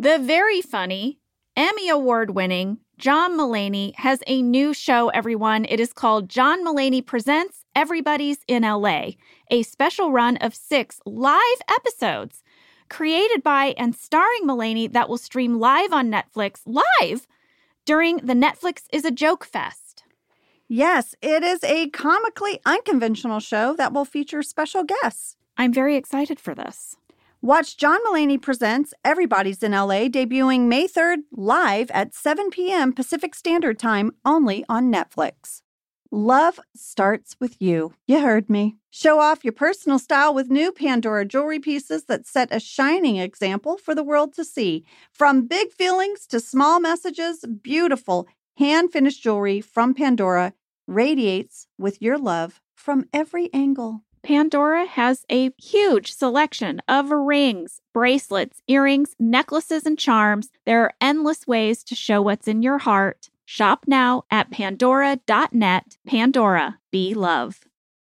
The very funny, Emmy Award-winning John Mulaney has a new show, everyone. It is called John Mulaney Presents Everybody's in LA, a special run of 6 live episodes created by and starring Mulaney that will stream live on Netflix live during the Netflix is a Joke Fest. Yes, it is a comically unconventional show that will feature special guests. I'm very excited for this. Watch John Mulaney Presents Everybody's in LA debuting May 3rd live at 7 p.m. Pacific Standard Time only on Netflix. Love starts with you. You heard me. Show off your personal style with new Pandora jewelry pieces that set a shining example for the world to see. From big feelings to small messages, beautiful hand-finished jewelry from Pandora radiates with your love from every angle. Pandora has a huge selection of rings, bracelets, earrings, necklaces, and charms. There are endless ways to show what's in your heart. Shop now at pandora.net. Pandora, be love.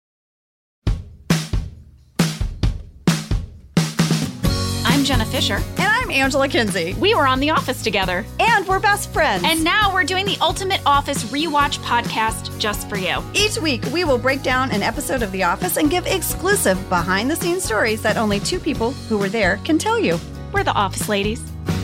I'm Jenna Fisher. And I'm Angela Kinsey. We were on The Office together. And we're best friends. And now we're doing the Ultimate Office Rewatch podcast just for you. Each week, we will break down an episode of The Office and give exclusive behind-the-scenes stories that only 2 people who were there can tell you. We're the Office Ladies.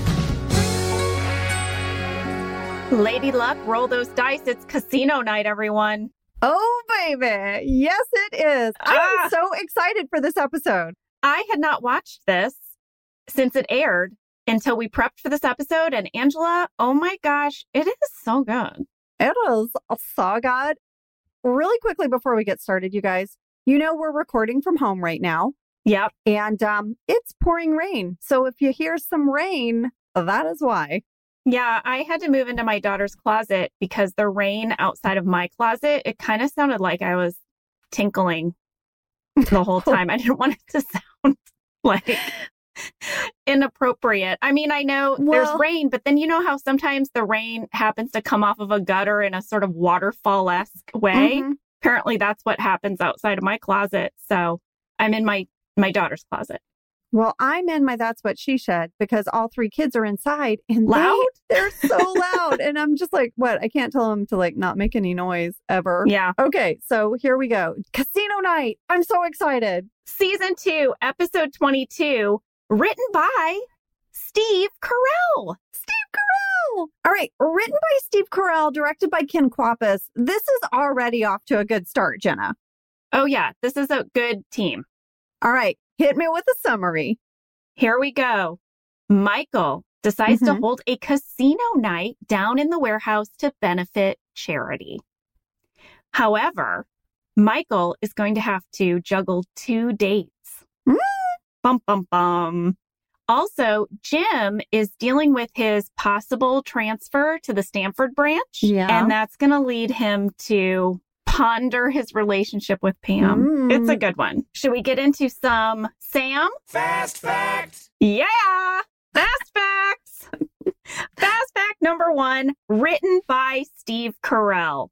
Lady Luck, roll those dice. It's casino night, everyone. Oh, baby. Yes, it is. I'm so excited for this episode. I had not watched this since it aired until we prepped for this episode. And Angela, oh my gosh, it is so good. It is so good. Really quickly before we get started, you guys, you know we're recording from home right now. Yep. And it's pouring rain. So if you hear some rain, that is why. Yeah, I had to move into my daughter's closet because the rain outside of my closet, it kind of sounded like I was tinkling the whole time. I didn't want it to sound like inappropriate. I mean, I know there's rain, but then you know how sometimes the rain happens to come off of a gutter in a sort of waterfall-esque way? Mm-hmm. Apparently that's what happens outside of my closet. So I'm in my daughter's closet. Well, I'm in my That's What She Said because all 3 kids are inside and loud. They're so loud. And I'm just like, what? I can't tell them to not make any noise ever. Yeah. Okay. So here we go. Casino night. I'm so excited. Season 2, episode 22, written by Steve Carell. Steve Carell. All right. Written by Steve Carell, directed by Ken Kwapis. This is already off to a good start, Jenna. Oh, yeah. This is a good team. All right. Hit me with a summary. Here we go. Michael decides to hold a casino night down in the warehouse to benefit charity. However, Michael is going to have to juggle 2 dates. Bum, bum, bum. Also, Jim is dealing with his possible transfer to the Stanford branch. Yeah. And that's going to lead him to ponder his relationship with Pam. It's a good one. Should we get into some Sam? Fast facts. Yeah. Fast facts. Fast fact number 1, written by Steve Carell.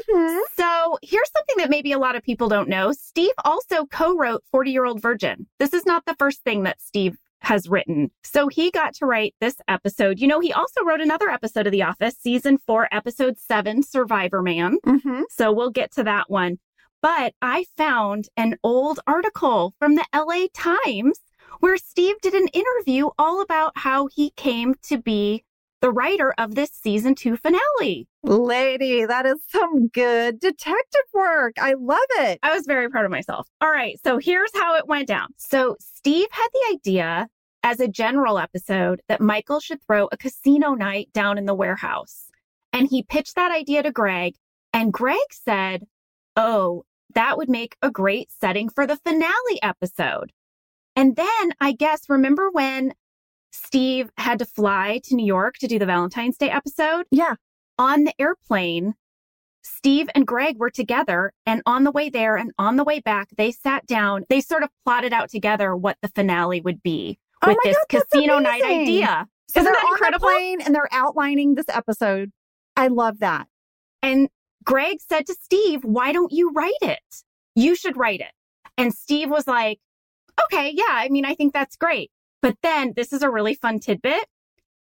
So here's something that maybe a lot of people don't know. Steve also co-wrote 40-Year-Old Virgin. This is not the first thing that Steve has written. So he got to write this episode. You know, he also wrote another episode of The Office, season 4, episode 7, Survivor Man. So we'll get to that one. But I found an old article from the LA Times where Steve did an interview all about how he came to be the writer of this season 2 finale. Lady, that is some good detective work. I love it. I was very proud of myself. All right, so here's how it went down. So Steve had the idea as a general episode that Michael should throw a casino night down in the warehouse. And he pitched that idea to Greg. And Greg said, oh, that would make a great setting for the finale episode. And then I guess, remember when Steve had to fly to New York to do the Valentine's Day episode? Yeah. On the airplane, Steve and Greg were together, and on the way there and on the way back, they sat down. They sort of plotted out together what the finale would be with this casino night idea. So Isn't they're that incredible? On the plane and they're outlining this episode. I love that. And Greg said to Steve, why don't you write it? You should write it. And Steve was like, okay, yeah, I mean, I think that's great. But then this is a really fun tidbit.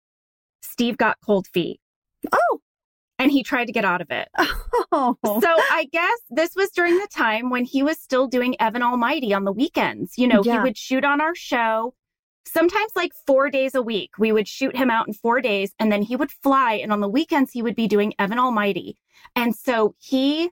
Steve got cold feet. Oh. And he tried to get out of it. Oh. So I guess this was during the time when he was still doing Evan Almighty on the weekends. You know, he would shoot on our show, sometimes like 4 days a week. We would shoot him out in 4 days and then he would fly. And on the weekends, he would be doing Evan Almighty. And so he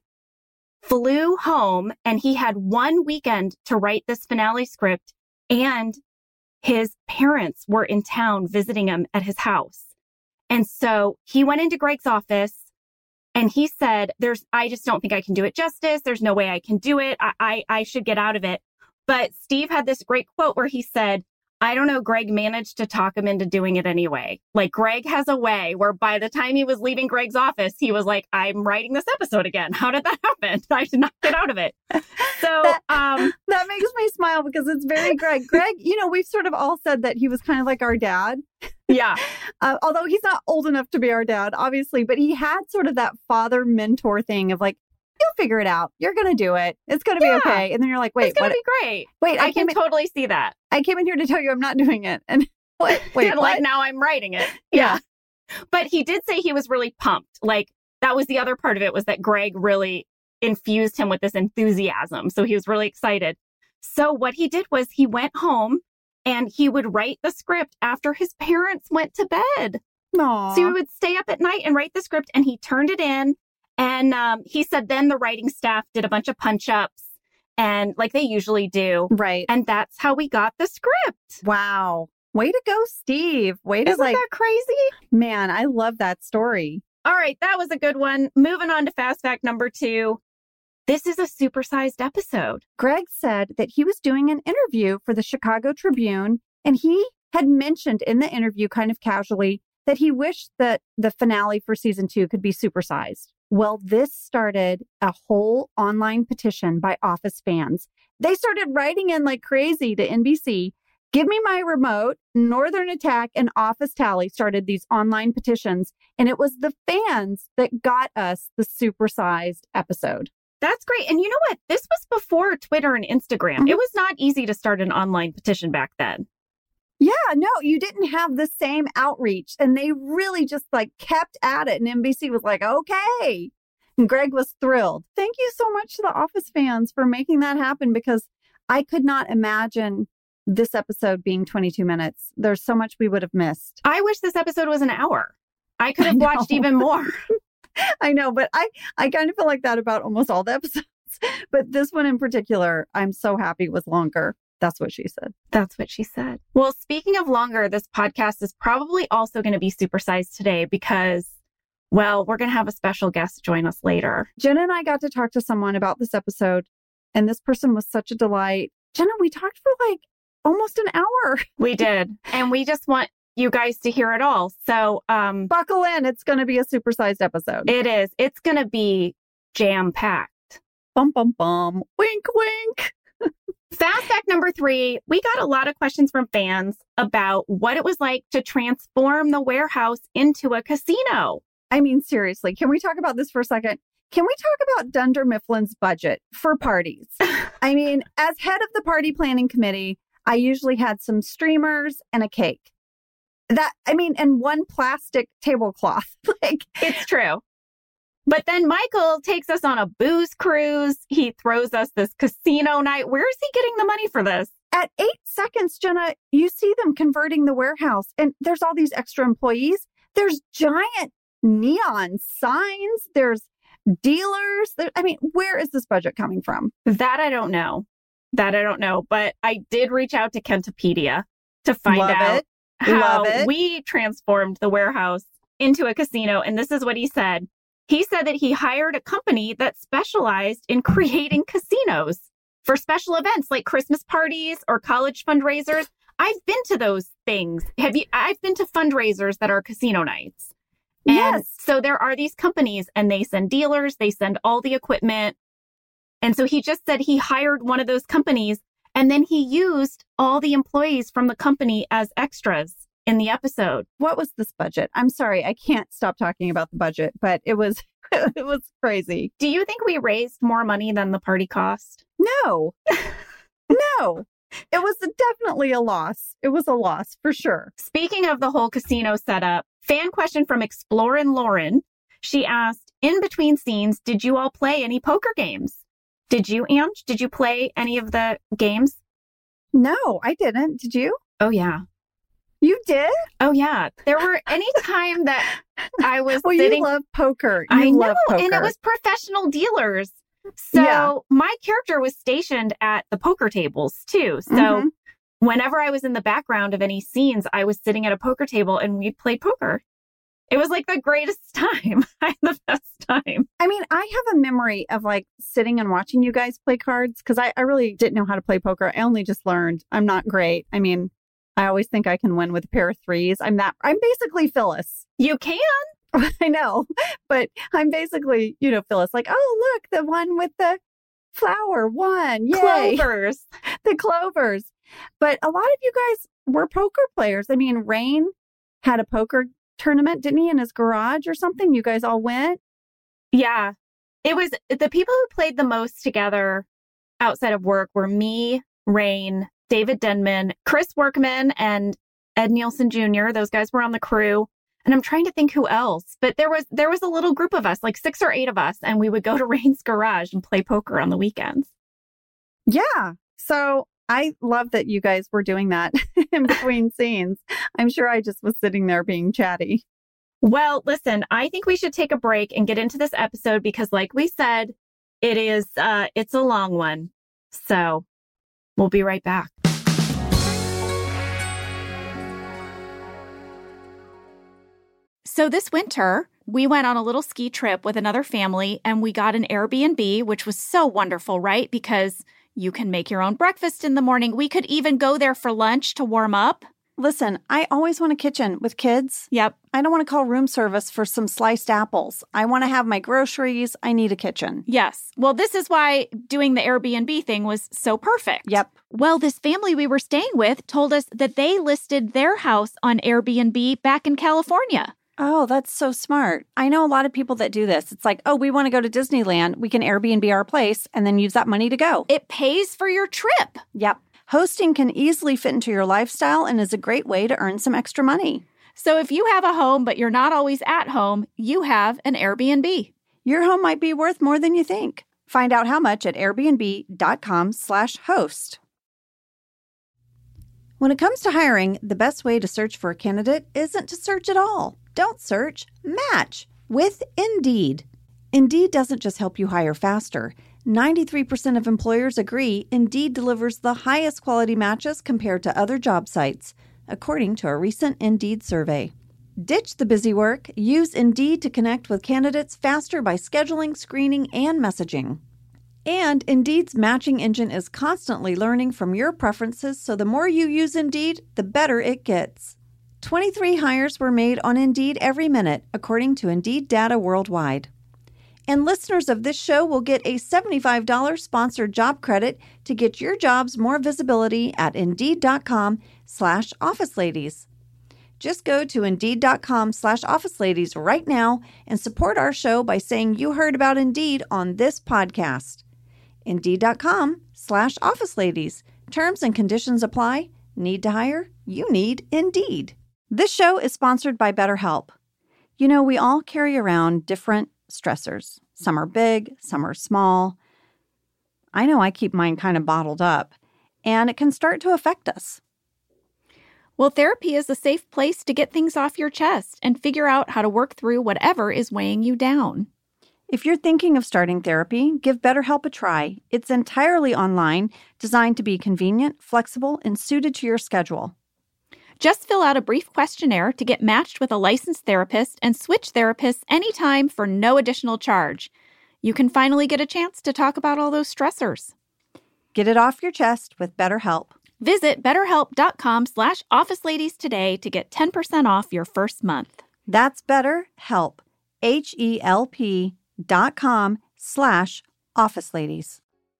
flew home and he had one weekend to write this finale script. And his parents were in town visiting him at his house. And so he went into Greg's office and he said, I just don't think I can do it justice. There's no way I can do it. I should get out of it. But Steve had this great quote where he said, I don't know, Greg managed to talk him into doing it anyway. Like Greg has a way where by the time he was leaving Greg's office, he was like, I'm writing this episode again. How did that happen? I did not get out of it. So that makes me smile because it's very Greg. Greg, you know, we've sort of all said that he was kind of like our dad. Yeah. Although he's not old enough to be our dad, obviously, but he had sort of that father mentor thing of like, you'll figure it out. You're going to do it. It's going to be okay. And then you're like, wait, it's going to be great. Wait, I can totally see that. I came in here to tell you I'm not doing it. And wait, what? Like now I'm writing it. Yeah. But he did say he was really pumped. Like that was the other part of it was that Greg really infused him with this enthusiasm. So he was really excited. So what he did was he went home and he would write the script after his parents went to bed. Aww. So he would stay up at night and write the script and he turned it in. And he said then the writing staff did a bunch of punch-ups and like they usually do. Right. And that's how we got the script. Wow. Way to go, Steve. Way to Isn't that crazy? Man, I love that story. All right. That was a good one. Moving on to fast fact number 2. This is a supersized episode. Greg said that he was doing an interview for the Chicago Tribune, and he had mentioned in the interview kind of casually that he wished that the finale for season 2 could be supersized. Well, this started a whole online petition by Office fans. They started writing in like crazy to NBC. Give Me My Remote, Northern Attack, and Office Tally started these online petitions. And it was the fans that got us the supersized episode. That's great. And you know what? This was before Twitter and Instagram. Mm-hmm. It was not easy to start an online petition back then. Yeah, no, you didn't have the same outreach. And they really just like kept at it. And NBC was like, okay. And Greg was thrilled. Thank you so much to the Office fans for making that happen because I could not imagine this episode being 22 minutes. There's so much we would have missed. I wish this episode was an hour. I could have watched even more. I know, but I kind of feel like that about almost all the episodes. But this one in particular, I'm so happy was longer. That's what she said. That's what she said. Well, speaking of longer, this podcast is probably also going to be supersized today because, well, we're going to have a special guest join us later. Jenna and I got to talk to someone about this episode, and this person was such a delight. Jenna, we talked for like almost an hour. We did. And we just want you guys to hear it all. So buckle in. It's going to be a supersized episode. It is. It's going to be jam-packed. Bum, bum, bum. Wink, wink. Fast fact number 3, we got a lot of questions from fans about what it was like to transform the warehouse into a casino. I mean, seriously, can we talk about this for a second? Can we talk about Dunder Mifflin's budget for parties? I mean, as head of the party planning committee, I usually had some streamers and a cake. And one plastic tablecloth. It's true. But then Michael takes us on a booze cruise. He throws us this casino night. Where is he getting the money for this? At 8 seconds, Jenna, you see them converting the warehouse. And there's all these extra employees. There's giant neon signs. There's dealers. Where is this budget coming from? That I don't know. But I did reach out to Kentopedia to find out how we transformed the warehouse into a casino. And this is what he said. He said that he hired a company that specialized in creating casinos for special events like Christmas parties or college fundraisers. I've been to those things. I've been to fundraisers that are casino nights. And yes. So there are these companies and they send dealers, they send all the equipment. And so he just said he hired one of those companies and then he used all the employees from the company as extras in the episode. What was this budget? I'm sorry, I can't stop talking about the budget, but it was crazy. Do you think we raised more money than the party cost? No. No. It was definitely a loss. It was a loss for sure. Speaking of the whole casino setup, Fan question from Explorin' Lauren. She asked, in between scenes, did you all play any poker games? Did you, Ange? Did you play any of the games? No, I didn't. Did you? Oh, yeah. You did? Oh, yeah. There were any time that I was well, sitting... you love poker. I know, love poker. And it was professional dealers. So my character was stationed at the poker tables, too. So whenever I was in the background of any scenes, I was sitting at a poker table and we played poker. It was like the greatest time. I had the best time. I mean, I have a memory of like sitting and watching you guys play cards because I really didn't know how to play poker. I only just learned. I'm not great. I mean, I always think I can win with a pair of threes. I'm basically Phyllis. You can. I know, but I'm basically, Phyllis, like, oh, look, the one with the flower won. Yay. Clovers. The clovers. But a lot of you guys were poker players. I mean, Rain had a poker tournament, didn't he, in his garage or something? You guys all went? Yeah. It was the people who played the most together outside of work were me, Rain, David Denman, Chris Workman, and Ed Nielsen Jr. Those guys were on the crew. And I'm trying to think who else, but there was a little group of us, like 6 or 8 of us, and we would go to Rain's garage and play poker on the weekends. Yeah. So I love that you guys were doing that in between scenes. I'm sure I just was sitting there being chatty. Well, listen, I think we should take a break and get into this episode because like we said, it's a long one. So we'll be right back. So this winter, we went on a little ski trip with another family and we got an Airbnb, which was so wonderful, right? Because you can make your own breakfast in the morning. We could even go there for lunch to warm up. Listen, I always want a kitchen with kids. Yep. I don't want to call room service for some sliced apples. I want to have my groceries. I need a kitchen. Yes. Well, this is why doing the Airbnb thing was so perfect. Yep. Well, this family we were staying with told us that they listed their house on Airbnb back in California. Oh, that's so smart. I know a lot of people that do this. It's like, oh, we want to go to Disneyland. We can Airbnb our place and then use that money to go. It pays for your trip. Yep. Hosting can easily fit into your lifestyle and is a great way to earn some extra money. So if you have a home, but you're not always at home, you have an Airbnb. Your home might be worth more than you think. Find out how much at airbnb.com/host. When it comes to hiring, the best way to search for a candidate isn't to search at all. Don't search, match with Indeed. Indeed doesn't just help you hire faster. 93% of employers agree Indeed delivers the highest quality matches compared to other job sites, according to a recent Indeed survey. Ditch the busy work. Use Indeed to connect with candidates faster by scheduling, screening, and messaging. And Indeed's matching engine is constantly learning from your preferences, so the more you use Indeed, the better it gets. 23 hires were made on Indeed every minute, according to Indeed data worldwide. And listeners of this show will get a $75 sponsored job credit to get your jobs more visibility at Indeed.com/OfficeLadies. Just go to Indeed.com/OfficeLadies right now and support our show by saying you heard about Indeed on this podcast. Indeed.com/OfficeLadies. Terms and conditions apply. Need to hire? You need Indeed. This show is sponsored by BetterHelp. You know, we all carry around different stressors. Some are big, some are small. I know I keep mine kind of bottled up, and it can start to affect us. Well, therapy is a safe place to get things off your chest and figure out how to work through whatever is weighing you down. If you're thinking of starting therapy, give BetterHelp a try. It's entirely online, designed to be convenient, flexible, and suited to your schedule. Just fill out a brief questionnaire to get matched with a licensed therapist and switch therapists anytime for no additional charge. You can finally get a chance to talk about all those stressors. Get it off your chest with BetterHelp. Visit BetterHelp.com/OfficeLadies today to get 10% off your first month. That's BetterHelp. HELP.com/OfficeLadies.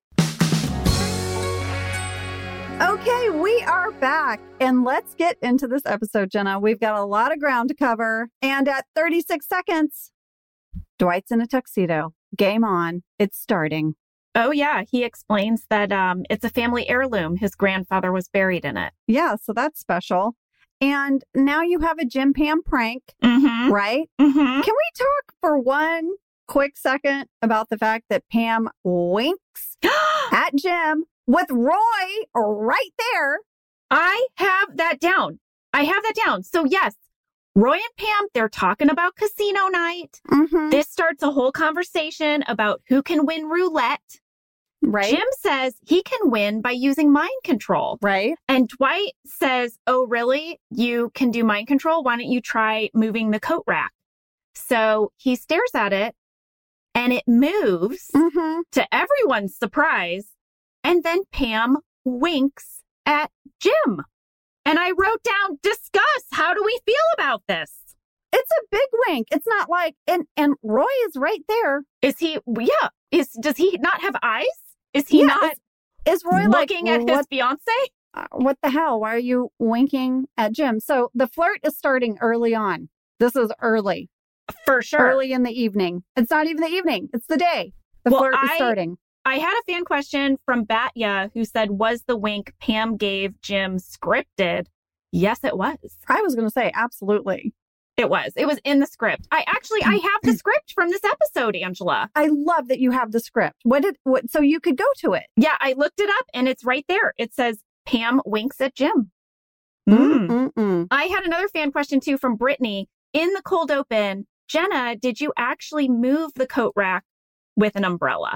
Okay, we are back, and let's get into this episode, Jenna. We've got a lot of ground to cover, and at 36 seconds, Dwight's in a tuxedo. Game on. It's starting. Oh, yeah. He explains that it's a family heirloom. His grandfather was buried in it. Yeah, so that's special. And now you have a Jim Pam prank, right? Mm-hmm. Can we talk for one quick second about the fact that Pam winks at Jim with Roy right there? I have that down. So yes, Roy and Pam, they're talking about casino night. This starts a whole conversation about who can win roulette. Right. Jim says he can win by using mind control. Right. And Dwight says, oh, really? You can do mind control? Why don't you try moving the coat rack? So he stares at it and it moves to everyone's surprise. And then Pam winks at Jim. And I wrote down, discuss. How do we feel about this? It's a big wink. It's not like, and Roy is right there. Is he, does he not have eyes? Is he not is Roy looking at his fiance? What the hell? Why are you winking at Jim? So the flirt is starting early on. This is early. For sure. Early in the evening. It's not even the evening. It's the day. The flirt is starting. I had a fan question from Batya who said, was the wink Pam gave Jim scripted? Yes, it was. I was going to say, absolutely. It was. It was in the script. I have the script from this episode, Angela. I love that you have the script. So you could go to it. Yeah, I looked it up and it's right there. It says Pam winks at Jim. I had another fan question too from Brittany. In the cold open, Jenna, did you actually move the coat rack with an umbrella?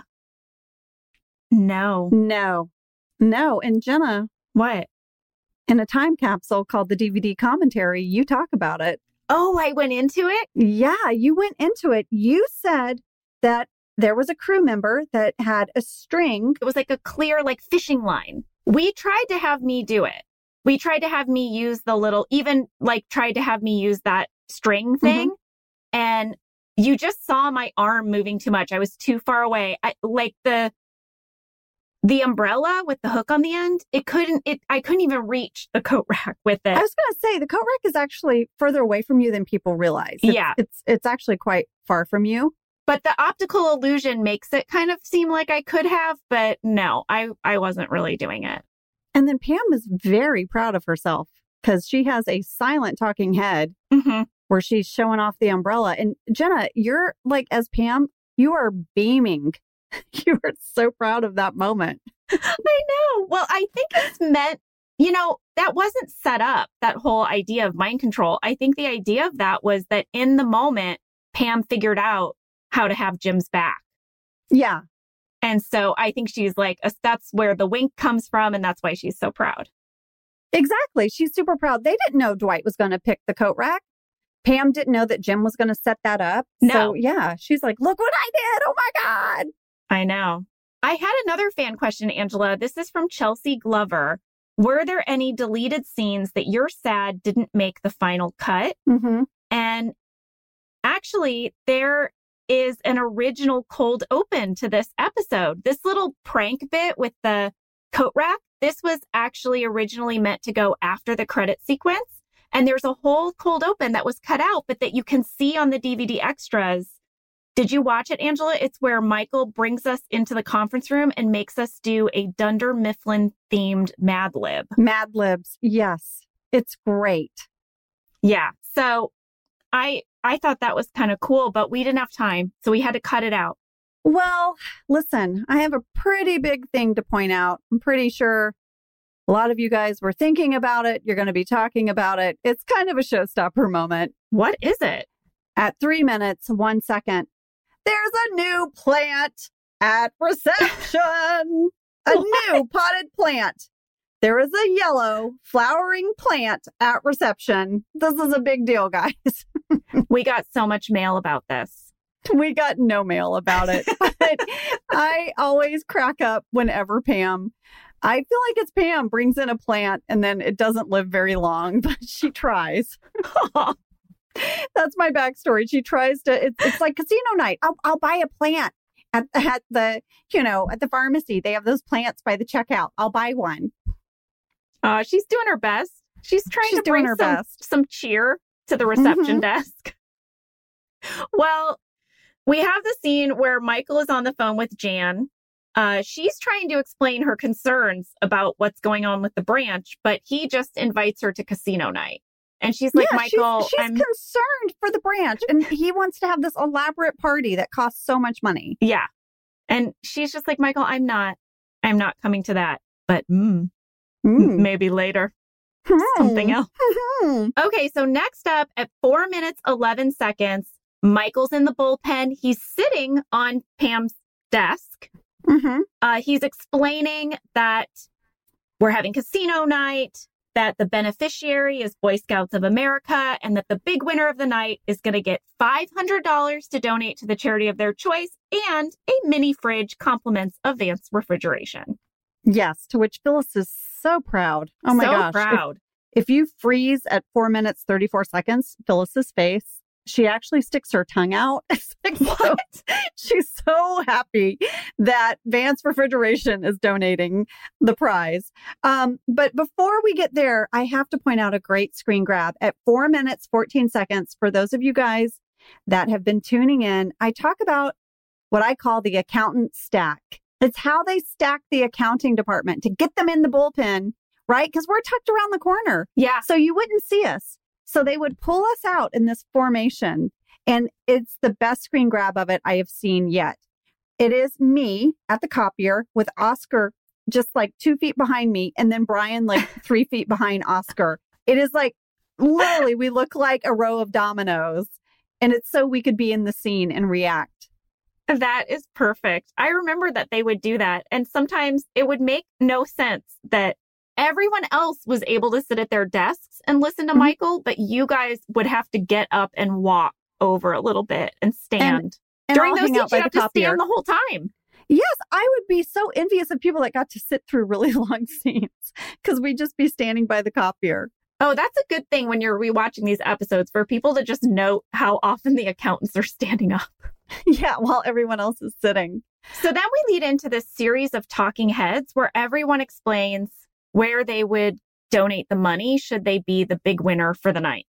No. And Jenna, what? In a time capsule called the DVD commentary, you talk about it. Oh, I went into it? Yeah, you went into it. You said that there was a crew member that had a string. It was like a clear, fishing line. We tried to have me do it. We tried to have me use tried to have me use that string thing. And you just saw my arm moving too much. I was too far away. The umbrella with the hook on the end, I couldn't even reach the coat rack with it. I was going to say, the coat rack is actually further away from you than people realize. It's actually quite far from you. But the optical illusion makes it kind of seem like I could have, but no, I wasn't really doing it. And then Pam is very proud of herself because she has a silent talking head where she's showing off the umbrella. And Jenna, you're as Pam, you are beaming. You were so proud of that moment. I know. Well, I think it's meant, that wasn't set up, that whole idea of mind control. I think the idea of that was that in the moment, Pam figured out how to have Jim's back. Yeah. And so I think she's that's where the wink comes from. And that's why she's so proud. Exactly. She's super proud. They didn't know Dwight was going to pick the coat rack. Pam didn't know that Jim was going to set that up. No. So yeah, she's like, look what I did. Oh my God. I know. I had another fan question, Angela. This is from Chelsea Glover. Were there any deleted scenes that you're sad didn't make the final cut? And actually, there is an original cold open to this episode. This little prank bit with the coat rack, this was actually originally meant to go after the credit sequence. And there's a whole cold open that was cut out, but that you can see on the DVD extras. Did you watch it, Angela? It's where Michael brings us into the conference room and makes us do a Dunder Mifflin themed Mad Lib. Mad Libs. Yes. It's great. Yeah. So I thought that was kind of cool, but we didn't have time. So we had to cut it out. Well, listen, I have a pretty big thing to point out. I'm pretty sure a lot of you guys were thinking about it. You're going to be talking about it. It's kind of a showstopper moment. What is it? At 3 minutes, 1 second. There's a new plant at reception. A new potted plant. There is a yellow flowering plant at reception. This is a big deal, guys. We got so much mail about this. We got no mail about it. But I always crack up whenever Pam, I feel like it's Pam brings in a plant and then it doesn't live very long, but she tries. That's my backstory. She tries to, it's like casino night. I'll buy a plant at the, at the pharmacy. They have those plants by the checkout. I'll buy one. She's doing her best. She's trying to bring some cheer to the reception desk. Well, we have the scene where Michael is on the phone with Jan. She's trying to explain her concerns about what's going on with the branch, but he just invites her to casino night. And she's like, Michael, she's concerned for the branch. And he wants to have this elaborate party that costs so much money. Yeah. And she's just like, Michael, I'm not coming to that. But maybe later. Something else. Okay, so next up at 4 minutes, 11 seconds, Michael's in the bullpen. He's sitting on Pam's desk. He's explaining that we're having casino night, that the beneficiary is Boy Scouts of America, and that the big winner of the night is going to get $500 to donate to the charity of their choice, and a mini fridge compliments of Vance Refrigeration. Yes, to which Phyllis is so proud. Oh my gosh. So proud. If you freeze at 4 minutes, 34 seconds, Phyllis's face, she actually sticks her tongue out. It's like, what? She's so happy that Vance Refrigeration is donating the prize. But before we get there, I have to point out a great screen grab. At 4 minutes, 14 seconds, for those of you guys that have been tuning in, I talk about what I call the accountant stack. It's how they stack the accounting department to get them in the bullpen, right? Because we're tucked around the corner. Yeah. So you wouldn't see us. So they would pull us out in this formation. And it's the best screen grab of it I have seen yet. It is me at the copier with Oscar just like 2 feet behind me. And then Brian like 3 feet behind Oscar. It is like literally we look like a row of dominoes. And it's so we could be in the scene and react. That is perfect. I remember that they would do that. And sometimes it would make no sense that everyone else was able to sit at their desks and listen to Michael, but you guys would have to get up and walk over a little bit and stand. And during those scenes, you have to stand the whole time. Yes, I would be so envious of people that got to sit through really long scenes because we'd just be standing by the copier. Oh, that's a good thing when you're rewatching these episodes for people to just note how often the accountants are standing up. Yeah, while everyone else is sitting. So then we lead into this series of talking heads where everyone explains where they would donate the money should they be the big winner for the night.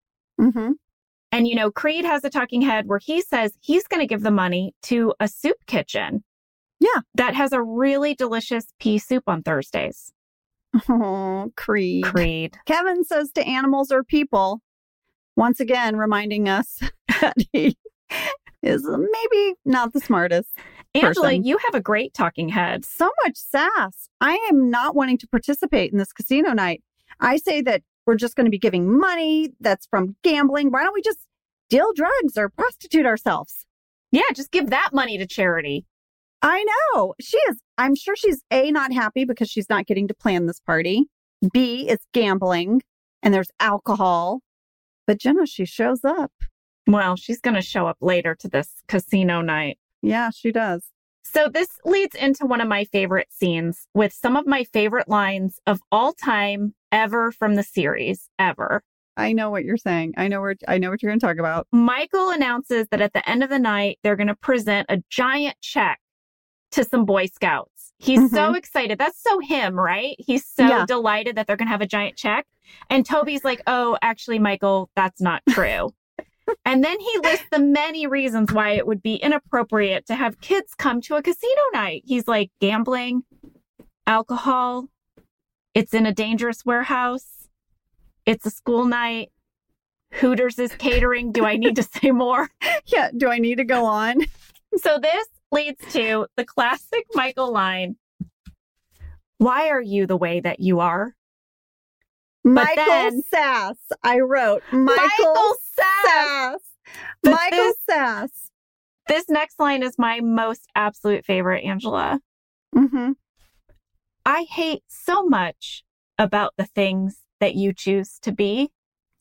And, you know, Creed has a talking head where he says he's going to give the money to a soup kitchen. Yeah. That has a really delicious pea soup on Thursdays. Oh, Creed. Creed. Kevin says to animals or people, once again, reminding us that he is maybe not the smartest. Angela, person. You have a great talking head. So much sass. I am not wanting to participate in this casino night. I say that we're just going to be giving money that's from gambling. Why don't we just deal drugs or prostitute ourselves? Yeah, just give that money to charity. I know. She is. I'm sure she's A, not happy because she's not getting to plan this party. B, it's gambling and there's alcohol. But Jenna, she shows up. Well, she's going to show up later to this casino night. Yeah, she does. So this leads into one of my favorite scenes with some of my favorite lines of all time ever from the series, ever. I know what you're saying. I know what you're going to talk about. Michael announces that at the end of the night, they're going to present a giant check to some Boy Scouts. He's so excited. That's so him, right? He's so delighted that they're going to have a giant check. And Toby's like, oh, actually, Michael, that's not true. And then he lists the many reasons why it would be inappropriate to have kids come to a casino night. He's like gambling, alcohol, it's in a dangerous warehouse, it's a school night, Hooters is catering. Do I need to say more? Yeah, do I need to go on? So this leads to the classic Michael line. Why are you the way that you are? Michael Sass. I wrote Michael Sass. Michael Sass. This next line is my most absolute favorite, Angela. I hate so much about the things that you choose to be.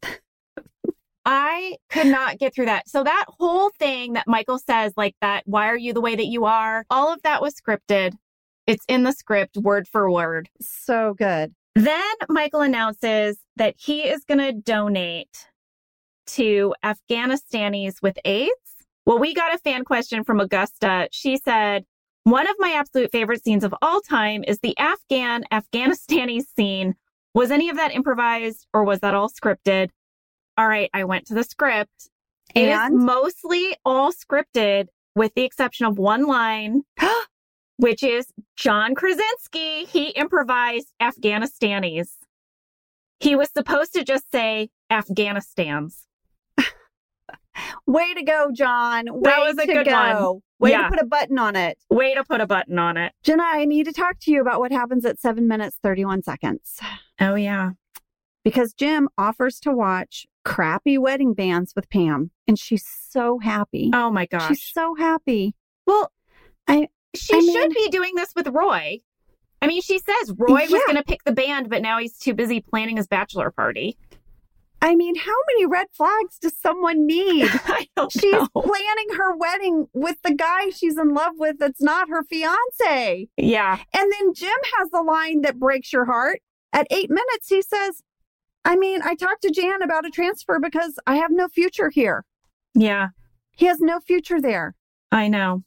I could not get through that. So that whole thing that Michael says, like that, why are you the way that you are? All of that was scripted. It's in the script, word for word. So good. Then Michael announces that he is going to donate to Afghanistanis with AIDS. Well, we got a fan question from Augusta. She said, one of my absolute favorite scenes of all time is the Afghanistani scene. Was any of that improvised or was that all scripted? All right, I went to the script. It is mostly all scripted with the exception of one line, which is John Krasinski. He improvised Afghanistanis. He was supposed to just say Afghanistan's. Way to go, John. Way That was a to good go. one. Way Yeah. to put a button on it. Way to put a button on it. Jenna, I need to talk to you about what happens at 7 minutes, 31 seconds. Oh, yeah. Because Jim offers to watch crappy wedding bands with Pam, and she's so happy. Oh, my gosh. She's so happy. Well, I she mean- should be doing this with Roy. I mean, she says Roy was Yeah. going to pick the band, but now he's too busy planning his bachelor party. I mean, how many red flags does someone need? I don't She's know. planning her wedding with the guy she's in love with that's not her fiance. Yeah. And then Jim has the line that breaks your heart. At 8 minutes, he says, I mean, I talked to Jan about a transfer because I have no future here. Yeah. He has no future there. I know.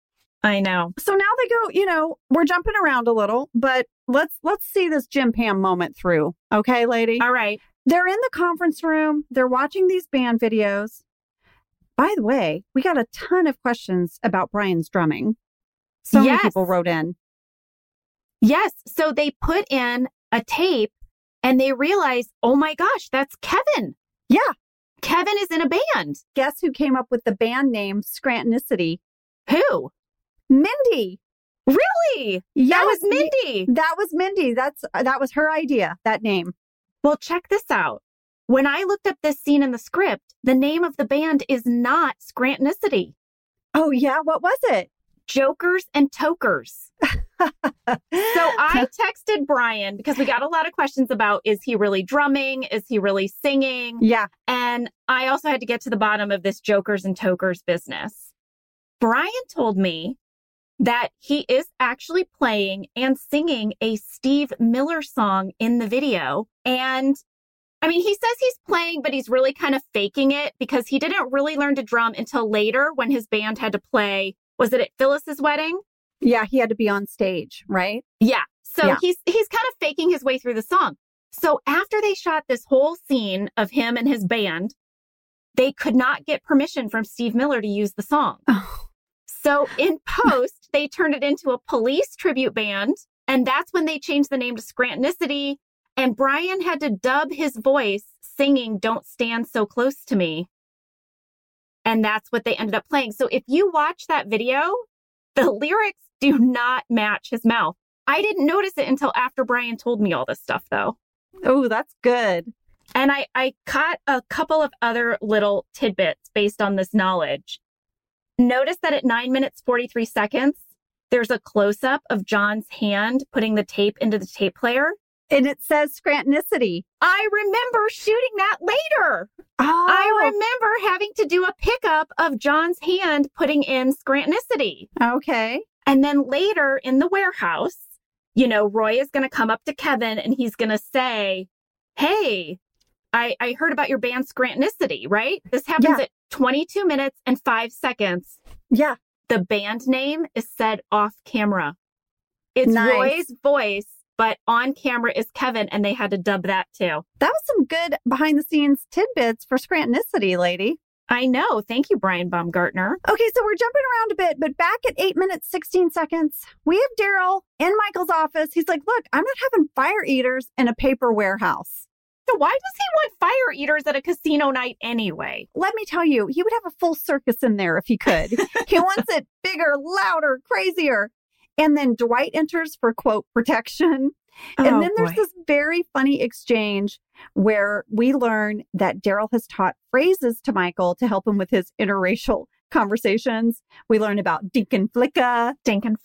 So now they go, we're jumping around a little, but let's see this Jim Pam moment through. Okay, lady? All right. They're in the conference room. They're watching these band videos. By the way, we got a ton of questions about Brian's drumming. So many Yes. people wrote in. Yes. So they put in a tape and they realize, oh my gosh, that's Kevin. Yeah. Kevin is in a band. Guess who came up with the band name Scrantonicity? Who? Mindy. Really? Yes, That was Mindy. That was Mindy. That was her idea, that name. Well, check this out. When I looked up this scene in the script, the name of the band is not Scrantonicity. Oh, yeah. What was it? Jokers and Tokers. So I texted Brian because we got a lot of questions about, is he really drumming? Is he really singing? Yeah. And I also had to get to the bottom of this Jokers and Tokers business. Brian told me that he is actually playing and singing a Steve Miller song in the video. And I mean, he says he's playing, but he's really kind of faking it because he didn't really learn to drum until later when his band had to play. Was it at Phyllis's wedding? Yeah. He had to be on stage, right? Yeah. So Yeah. he's kind of faking his way through the song. So after they shot this whole scene of him and his band, they could not get permission from Steve Miller to use the song. Oh. So in post, they turned it into a Police tribute band. And that's when they changed the name to Scrantonicity. And Brian had to dub his voice singing Don't Stand So Close to Me. And that's what they ended up playing. So if you watch that video, the lyrics do not match his mouth. I didn't notice it until after Brian told me all this stuff, though. Oh, that's good. And I caught a couple of other little tidbits based on this knowledge. Notice that at 9 minutes, 43 seconds, there's a close-up of John's hand putting the tape into the tape player. And it says Scrantonicity. I remember shooting that later. Oh. I remember having to do a pickup of John's hand putting in Scrantonicity. Okay. And then later in the warehouse, Roy is going to come up to Kevin and he's going to say, hey, I heard about your band Scrantonicity, right? This happens at 22 minutes and 5 seconds. Yeah. The band name is said off camera. It's Nice. Roy's voice, but on camera is Kevin, and they had to dub that too. That was some good behind the scenes tidbits for Scrantonicity, lady. I know. Thank you, Brian Baumgartner. Okay, so we're jumping around a bit, but back at 8 minutes, 16 seconds, we have Daryl in Michael's office. He's like, look, I'm not having fire eaters in a paper warehouse. So why does he want fire eaters at a casino night anyway? Let me tell you, he would have a full circus in there if he could. He wants it bigger, louder, crazier. And then Dwight enters for, quote, protection. And then there's this very funny exchange where we learn that Daryl has taught phrases to Michael to help him with his interracial conversations. We learn about Dink and Flicka,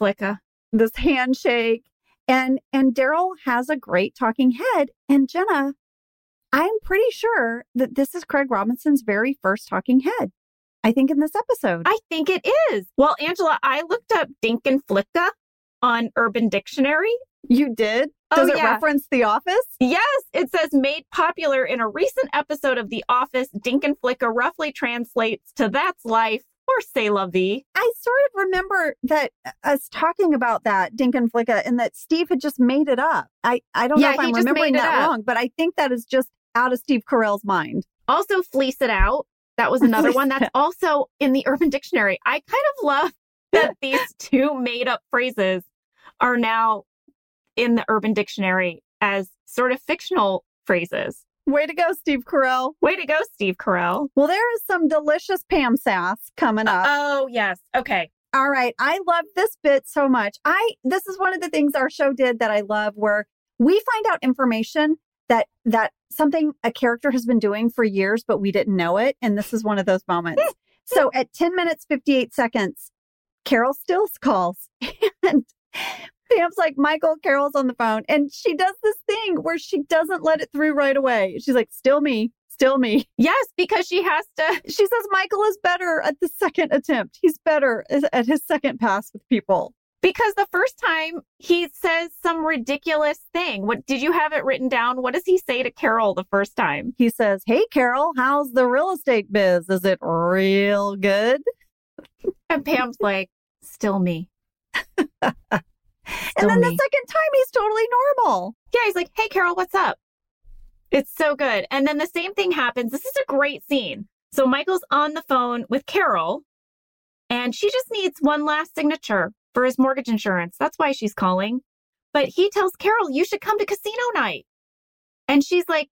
this handshake. And Daryl has a great talking head. And Jenna, I'm pretty sure that this is Craig Robinson's very first talking head. I think in this episode. I think it is. Well, Angela, I looked up Dink and Flicka on Urban Dictionary. You did? Does it reference The Office? Yes. It says made popular in a recent episode of The Office, Dink and Flicka roughly translates to That's Life or C'est la vie. I sort of remember that us talking about that, Dink and Flicka, and that Steve had just made it up. I don't know if I'm remembering that wrong, but I think that is just out of Steve Carell's mind. Also, Fleece It Out. That was another one that's also in the Urban Dictionary. I kind of love that these two made up phrases are now in the Urban Dictionary as sort of fictional phrases. Way to go, Steve Carell. Way to go, Steve Carell. Well, there is some delicious Pam sass coming up. Oh, yes. Okay. All right. I love this bit so much. This is one of the things our show did that I love, where we find out information that something a character has been doing for years, but we didn't know it. And this is one of those moments. So at 10 minutes, 58 seconds, Carol Stills calls. And Pam's like, Michael, Carol's on the phone. And she does this thing where she doesn't let it through right away. She's like, still me. Still me. Yes, because she has to. She says Michael is better at the second attempt. He's better at his second pass with people. Because the first time he says some ridiculous thing. What did you have it written down? What does he say to Carol the first time? He says, hey, Carol, how's the real estate biz? Is it real good? And Pam's like, still me. And then the second time he's totally normal. Yeah, he's like, hey, Carol, what's up? It's so good. And then the same thing happens. This is a great scene. So Michael's on the phone with Carol, and she just needs one last signature for his mortgage insurance. That's why she's calling. But he tells Carol, you should come to casino night. And she's like,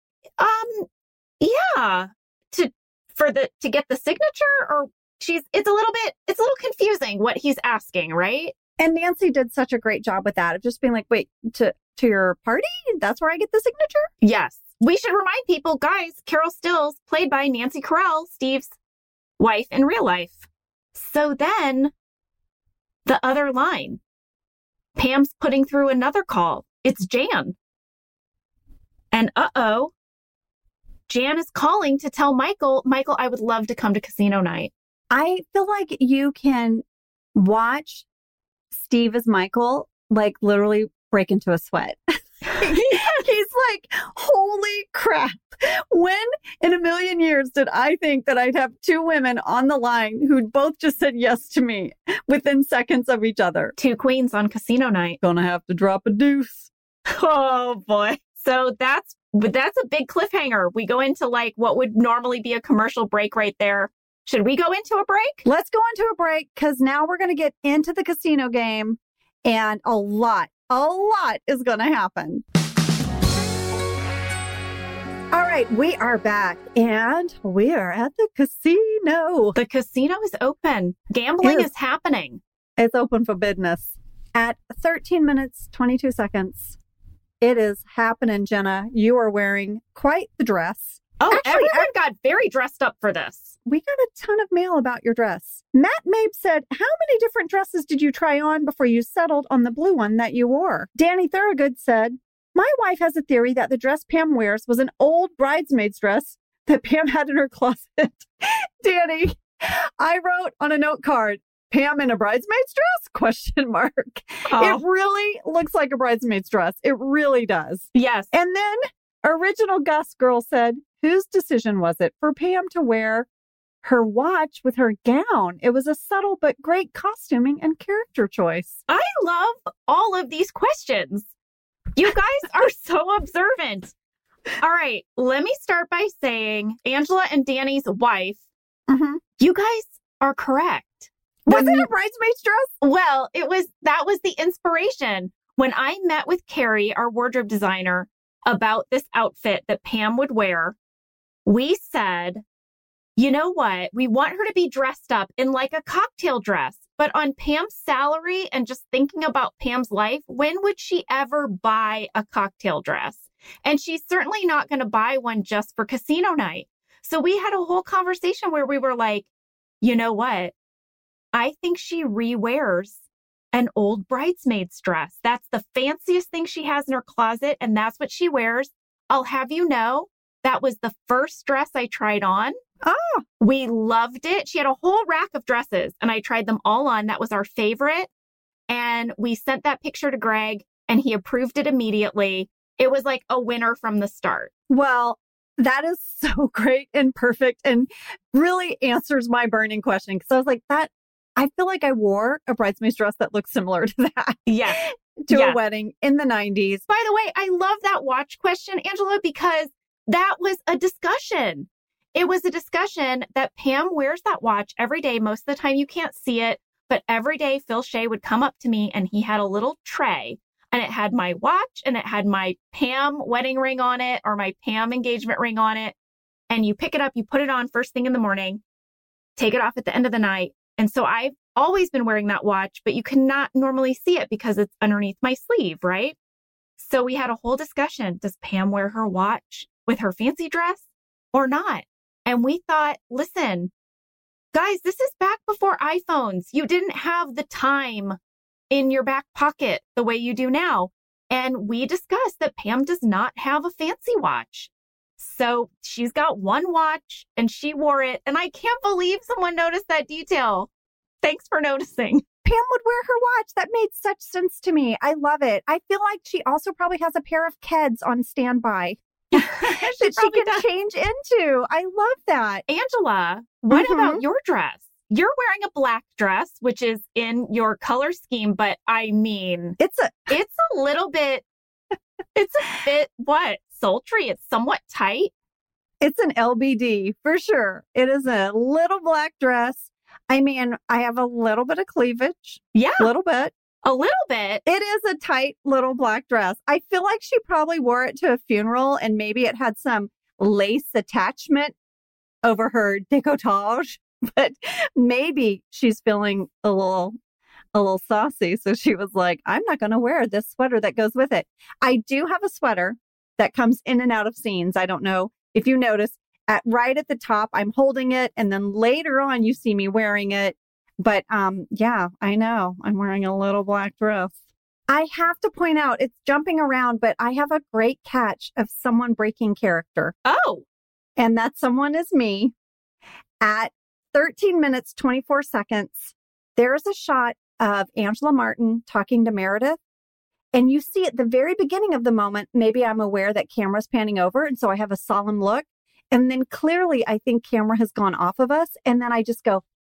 yeah, to get the signature, or it's a little confusing what he's asking, right? And Nancy did such a great job with that, of just being like, wait, to your party? That's where I get the signature? Yes. We should remind people, guys, Carol Stills, played by Nancy Carell, Steve's wife in real life. So then the other line, Pam's putting through another call. It's Jan. And Jan is calling to tell Michael, I would love to come to casino night. I feel like you can watch Steve as Michael, like literally break into a sweat. He's like, holy crap. When in a million years did I think that I'd have two women on the line who'd both just said yes to me within seconds of each other? Two queens on casino night. Gonna have to drop a deuce. Oh boy. So that's a big cliffhanger. We go into like what would normally be a commercial break right there. Should we go into a break? Let's go into a break, because now we're going to get into the casino game, and a lot is going to happen. All right, we are back, and we are at the casino. The casino is open. Gambling is happening. It's open for business. At 13 minutes, 22 seconds, it is happening, Jenna. You are wearing quite the dress. Oh, actually, everyone got very dressed up for this. We got a ton of mail about your dress. Matt Mabe said, how many different dresses did you try on before you settled on the blue one that you wore? Danny Thorogood said, my wife has a theory that the dress Pam wears was an old bridesmaid's dress that Pam had in her closet. Danny, I wrote on a note card, Pam in a bridesmaid's dress? Question mark. Oh. It really looks like a bridesmaid's dress. It really does. Yes. And then Original Gus Girl said, whose decision was it for Pam to wear her watch with her gown? It was a subtle but great costuming and character choice. I love all of these questions. You guys are so observant. All right, let me start by saying Angela and Danny's wife, you guys are correct. Was it a bridesmaid's dress? Well, that was the inspiration. When I met with Carrie, our wardrobe designer, about this outfit that Pam would wear, we said, you know what? We want her to be dressed up in like a cocktail dress. But on Pam's salary and just thinking about Pam's life, when would she ever buy a cocktail dress? And she's certainly not going to buy one just for casino night. So we had a whole conversation where we were like, you know what? I think she rewears an old bridesmaid's dress. That's the fanciest thing she has in her closet, and that's what she wears. I'll have you know, that was the first dress I tried on. Oh, we loved it. She had a whole rack of dresses, and I tried them all on. That was our favorite. And we sent that picture to Greg, and he approved it immediately. It was like a winner from the start. Well, that is so great and perfect and really answers my burning question. Because I was like, I feel like I wore a bridesmaid's dress that looks similar to that. Yes. To a wedding in the 90s. By the way, I love that watch question, Angela, because that was a discussion. It was a discussion that Pam wears that watch every day. Most of the time you can't see it, but every day Phil Shea would come up to me and he had a little tray and it had my watch and it had my Pam wedding ring on it or my Pam engagement ring on it. And you pick it up, you put it on first thing in the morning, take it off at the end of the night. And so I've always been wearing that watch, but you cannot normally see it because it's underneath my sleeve, right? So we had a whole discussion. Does Pam wear her watch with her fancy dress or not? And we thought, listen, guys, this is back before iPhones. You didn't have the time in your back pocket the way you do now. And we discussed that Pam does not have a fancy watch. So she's got one watch and she wore it. And I can't believe someone noticed that detail. Thanks for noticing. Pam would wear her watch. That made such sense to me. I love it. I feel like she also probably has a pair of Keds on standby that she can change into. I love that. Angela, what about your dress? You're wearing a black dress, which is in your color scheme, but I mean, it's a little bit, what? Sultry. It's somewhat tight. It's an LBD for sure. It is a little black dress. I mean, I have a little bit of cleavage. Yeah. A little bit. A little bit. It is a tight little black dress. I feel like she probably wore it to a funeral and maybe it had some lace attachment over her décolletage, but maybe she's feeling a little saucy. So she was like, I'm not going to wear this sweater that goes with it. I do have a sweater that comes in and out of scenes. I don't know if you notice. Right at the top, I'm holding it. And then later on, you see me wearing it. But yeah, I know. I'm wearing a little black dress. I have to point out, it's jumping around, but I have a great catch of someone breaking character. Oh. And that someone is me. At 13 minutes, 24 seconds, there's a shot of Angela Martin talking to Meredith. And you see at the very beginning of the moment, maybe I'm aware that camera's panning over. And so I have a solemn look. And then clearly, I think camera has gone off of us. And then I just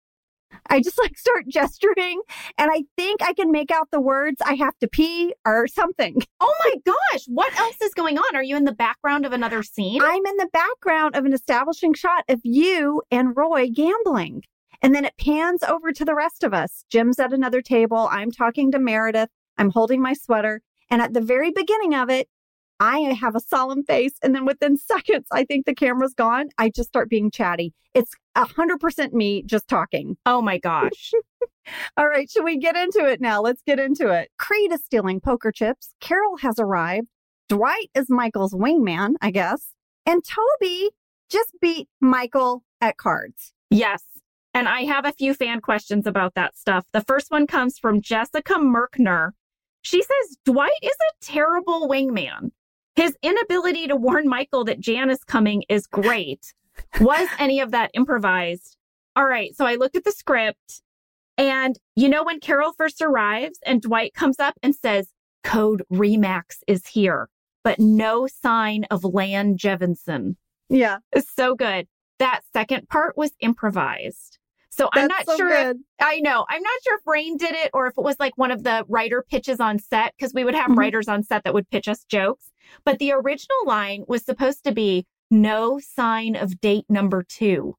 like start gesturing. And I think I can make out the words, I have to pee or something. Oh my gosh. What else is going on? Are you in the background of another scene? I'm in the background of an establishing shot of you and Roy gambling. And then it pans over to the rest of us. Jim's at another table. I'm talking to Meredith. I'm holding my sweater. And at the very beginning of it, I have a solemn face. And then within seconds, I think the camera's gone. I just start being chatty. It's 100% me just talking. Oh my gosh. All right. Should we get into it now? Let's get into it. Creed is stealing poker chips. Carol has arrived. Dwight is Michael's wingman, I guess. And Toby just beat Michael at cards. Yes. And I have a few fan questions about that stuff. The first one comes from Jessica Merkner. She says, Dwight is a terrible wingman. His inability to warn Michael that Jan is coming is great. Was any of that improvised? All right. So I looked at the script and when Carol first arrives and Dwight comes up and says, Code Remax is here, but no sign of Lan Jevinson. Yeah. It's so good. That second part was improvised. So I'm not sure. I know. I'm not sure if Rain did it or if it was like one of the writer pitches on set, because we would have writers on set that would pitch us jokes. But the original line was supposed to be no sign of date number 2,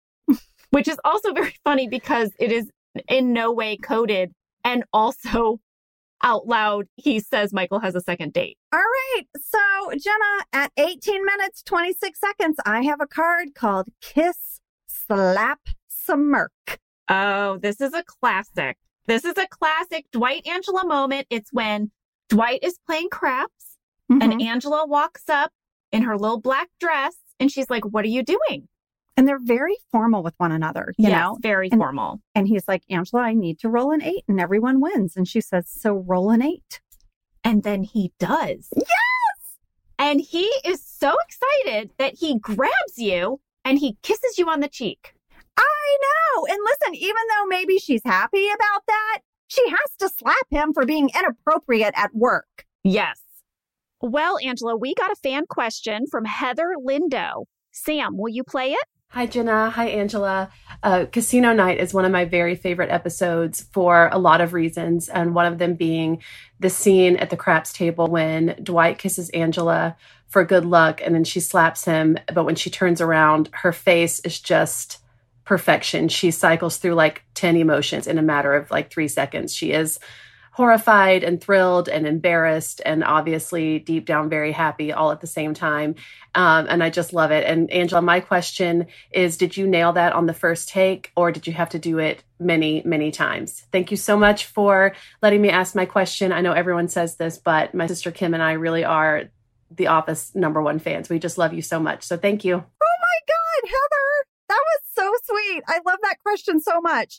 which is also very funny because it is in no way coded. And also out loud, he says Michael has a second date. All right. So Jenna, at 18 minutes, 26 seconds, I have a card called Kiss, Slap, Smirk. Oh, this is a classic. This is a classic Dwight Angela moment. It's when Dwight is playing craps and Angela walks up in her little black dress and she's like, what are you doing? And they're very formal with one another, you know? Very formal. And he's like, Angela, I need to roll an 8 and everyone wins. And she says, so roll an 8. And then he does. Yes! And he is so excited that he grabs you and he kisses you on the cheek. I know. And listen, even though maybe she's happy about that, she has to slap him for being inappropriate at work. Yes. Well, Angela, we got a fan question from Heather Lindo. Sam, will you play it? Hi, Jenna. Hi, Angela. Casino Night is one of my very favorite episodes for a lot of reasons. And one of them being the scene at the craps table when Dwight kisses Angela for good luck and then she slaps him. But when she turns around, her face is just perfection. She cycles through like 10 emotions in a matter of like 3 seconds. She is horrified and thrilled and embarrassed and obviously deep down very happy all at the same time. And I just love it. And Angela, my question is, did you nail that on the first take, or did you have to do it many, many times? Thank you so much for letting me ask my question. I know everyone says this, but my sister Kim and I really are The Office #1 fans. We just love you so much. So thank you. Oh my God, Heather, that was so sweet. I love that question so much.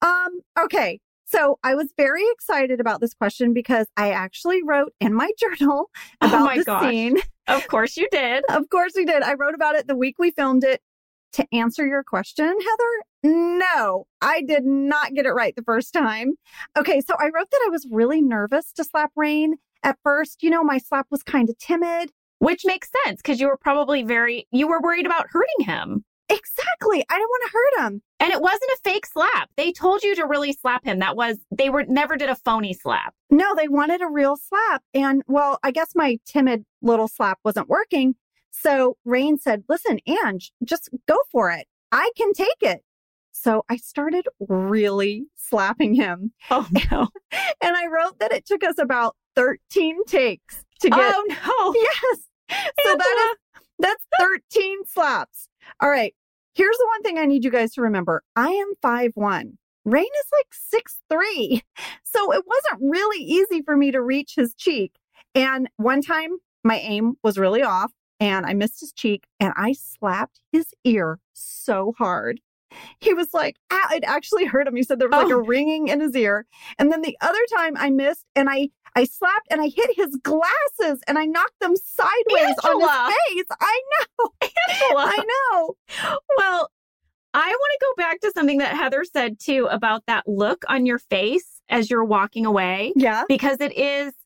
Okay. So I was very excited about this question because I actually wrote in my journal about the scene. Of course you did. Of course we did. I wrote about it the week we filmed it. To answer your question, Heather, no, I did not get it right the first time. Okay, so I wrote that I was really nervous to slap Rain at first. You know, my slap was kind of timid. Which makes sense because you were probably you were worried about hurting him. Exactly. I didn't want to hurt him. And it wasn't a fake slap. They told you to really slap him. They never did a phony slap. No, they wanted a real slap. And well, I guess my timid little slap wasn't working. So Rain said, listen, Ange, just go for it. I can take it. So I started really slapping him. Oh, no. And I wrote that it took us about 13 takes to get. Oh, no. Yes. So that's 13 slaps. All right. Here's the one thing I need you guys to remember. I am 5'1". Rain is like 6'3". So it wasn't really easy for me to reach his cheek. And one time my aim was really off and I missed his cheek and I slapped his ear so hard. He was like, ah, it actually hurt him. He said there was like a ringing in his ear. And then the other time I missed and I slapped and I hit his glasses and I knocked them sideways on his face. I know. Angela. I know. Well, I want to go back to something that Heather said too about that look on your face as you're walking away. Yeah. Because it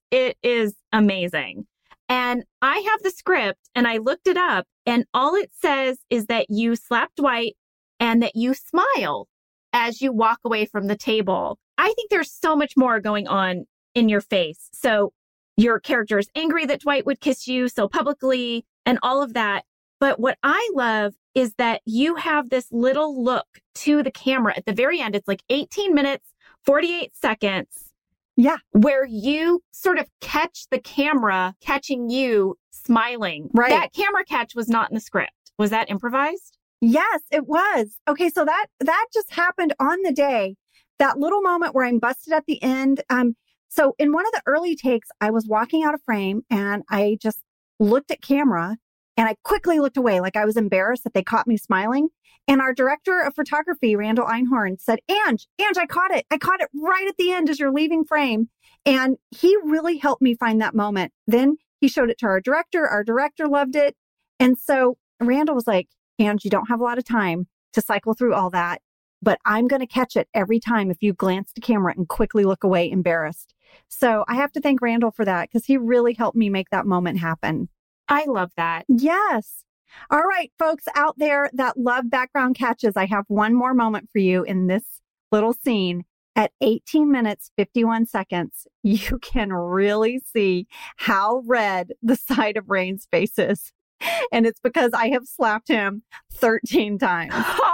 is amazing. And I have the script and I looked it up and all it says is that you slap Dwight and that you smile as you walk away from the table. I think there's so much more going on in your face. So your character is angry that Dwight would kiss you so publicly and all of that. But what I love is that you have this little look to the camera at the very end. It's like 18 minutes, 48 seconds. Yeah. Where you sort of catch the camera catching you smiling. Right. That camera catch was not in the script. Was that improvised? Yes, it was. Okay, so that just happened on the day. That little moment where I'm busted at the end. So in one of the early takes, I was walking out of frame and I just looked at camera and I quickly looked away. Like I was embarrassed that they caught me smiling. And our director of photography, Randall Einhorn, said, Ange, I caught it. I caught it right at the end as you're leaving frame. And he really helped me find that moment. Then he showed it to our director. Our director loved it. And so Randall was like, Ange, you don't have a lot of time to cycle through all that, but I'm going to catch it every time if you glance to camera and quickly look away embarrassed. So I have to thank Randall for that because he really helped me make that moment happen. I love that. Yes. All right, folks out there that love background catches, I have one more moment for you in this little scene. At 18 minutes, 51 seconds, you can really see how red the side of Rain's face is. And it's because I have slapped him 13 times.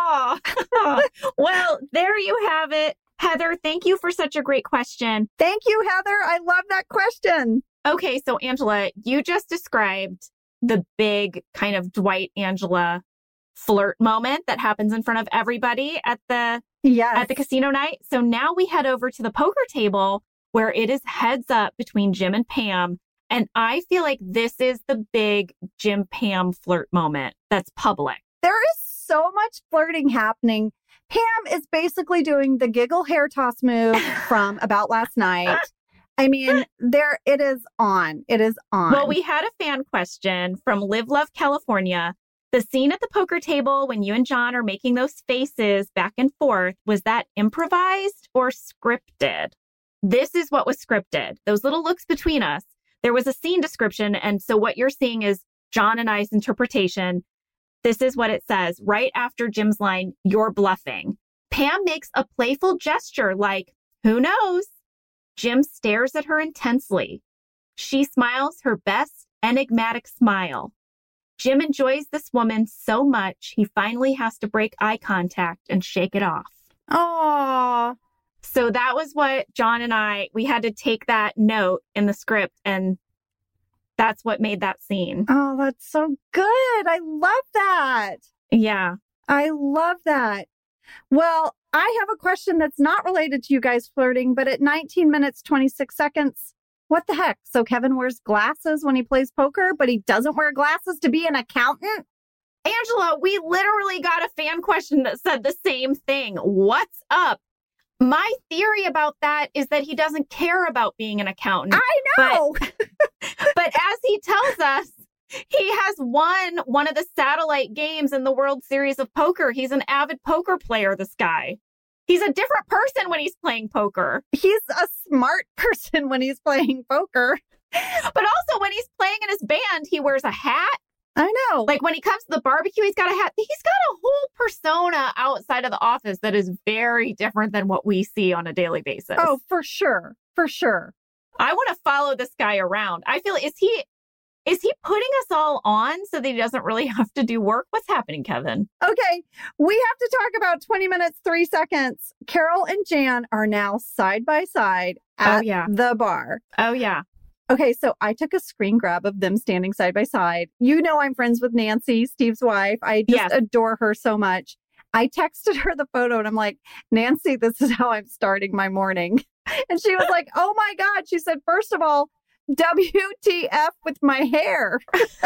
Well, there you have it. Heather, thank you for such a great question. Thank you, Heather. I love that question. Okay, so Angela, you just described the big kind of Dwight Angela flirt moment that happens in front of everybody at the casino night. So now we head over to the poker table where it is heads up between Jim and Pam. And I feel like this is the big Jim Pam flirt moment that's public. There is so much flirting happening. Pam is basically doing the giggle hair toss move from About Last Night. I mean, it is on. It is on. Well, we had a fan question from Live Love California. The scene at the poker table when you and John are making those faces back and forth, was that improvised or scripted? This is what was scripted. Those little looks between us. There was a scene description. And so what you're seeing is John and I's interpretation. This is what it says right after Jim's line, "You're bluffing." Pam makes a playful gesture like, "Who knows?" Jim stares at her intensely. She smiles her best enigmatic smile. Jim enjoys this woman so much, he finally has to break eye contact and shake it off. Aww. So that was what John and we had to take that note in the script, and that's what made that scene. Oh, that's so good. I love that. Yeah. I love that. Well, I have a question that's not related to you guys flirting, but at 19 minutes, 26 seconds, what the heck? So Kevin wears glasses when he plays poker, but he doesn't wear glasses to be an accountant? Angela, we literally got a fan question that said the same thing. What's up? My theory about that is that he doesn't care about being an accountant. I know. But as he tells us, he has won one of the satellite games in the World Series of Poker. He's an avid poker player, this guy. He's a different person when he's playing poker. He's a smart person when he's playing poker. But also when he's playing in his band, he wears a hat. I know. Like when he comes to the barbecue, he's got a hat. He's got a whole persona outside of the office that is very different than what we see on a daily basis. Oh, for sure. For sure. I want to follow this guy around. I feel, is he putting us all on so that he doesn't really have to do work? What's happening, Kevin? Okay. We have to talk about 20 minutes, 3 seconds. Carol and Jan are now side by side at the bar. Oh, yeah. Okay, so I took a screen grab of them standing side by side. You know, I'm friends with Nancy, Steve's wife. I just adore her so much. I texted her the photo and I'm like, Nancy, this is how I'm starting my morning. And she was like, oh my God. She said, first of all, WTF with my hair.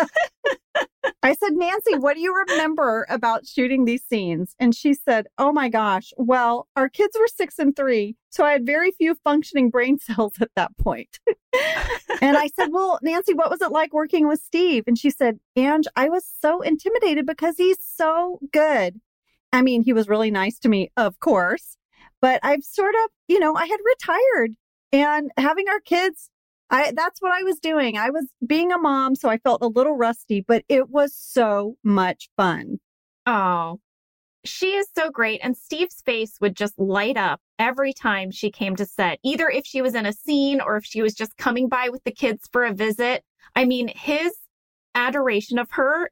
I said, Nancy, what do you remember about shooting these scenes? And she said, oh my gosh, well, our kids were 6 and 3. So I had very few functioning brain cells at that point. And I said, well, Nancy, what was it like working with Steve? And she said, Ange, I was so intimidated because he's so good. I mean, he was really nice to me, of course, but I've sort of, I had retired and having our kids, that's what I was doing. I was being a mom, so I felt a little rusty, but it was so much fun. Oh, she is so great. And Steve's face would just light up every time she came to set, either if she was in a scene or if she was just coming by with the kids for a visit. I mean, his adoration of her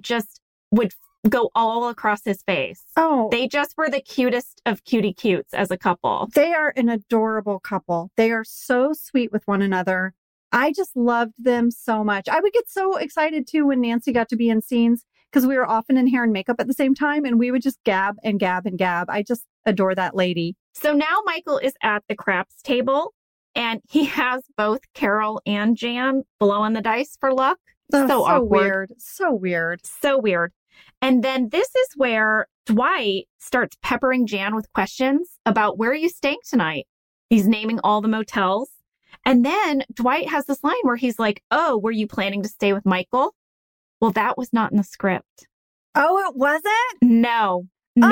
would go all across his face. Oh, they just were the cutest of cutie cutes as a couple. They are an adorable couple. They are so sweet with one another. I just loved them so much. I would get so excited too when Nancy got to be in scenes because we were often in hair and makeup at the same time and we would just gab and gab and gab. I just adore that lady. So now Michael is at the craps table and he has both Carol and Jan blowing the dice for luck. So awkward. Weird. So weird. So weird. And then this is where Dwight starts peppering Jan with questions about where are you staying tonight? He's naming all the motels. And then Dwight has this line where he's like, oh, were you planning to stay with Michael? Well, that was not in the script. Oh, it wasn't? No.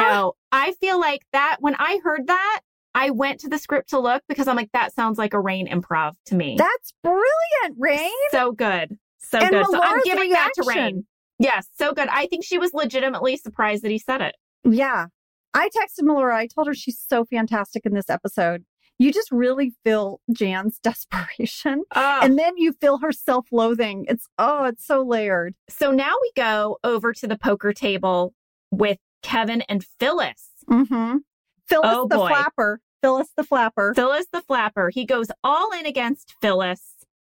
I feel like that when I heard that, I went to the script to look because I'm like, that sounds like a Rain improv to me. That's brilliant, Rain. So good. So and good. Melora's So I'm giving reaction. that to Rain. Yes, so good. I think she was legitimately surprised that he said it. Yeah. I texted Melora. I told her she's so fantastic in this episode. You just really feel Jan's desperation. And then you feel her self-loathing. It's so layered. So now we go over to the poker table with Kevin and Phyllis. Mm-hmm. Phyllis the flapper. Phyllis the flapper. Phyllis the flapper. He goes all in against Phyllis.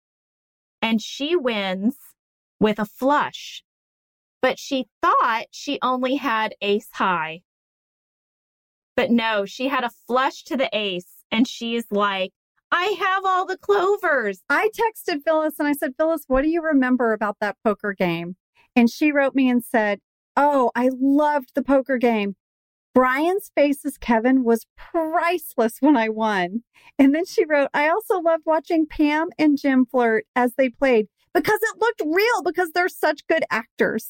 And she wins with a flush. But she thought she only had ace high. But no, she had a flush to the ace. And she's like, I have all the clovers. I texted Phyllis and I said, Phyllis, what do you remember about that poker game? And she wrote me and said, oh, I loved the poker game. Brian's face as Kevin was priceless when I won. And then she wrote, I also loved watching Pam and Jim flirt as they played because it looked real because they're such good actors.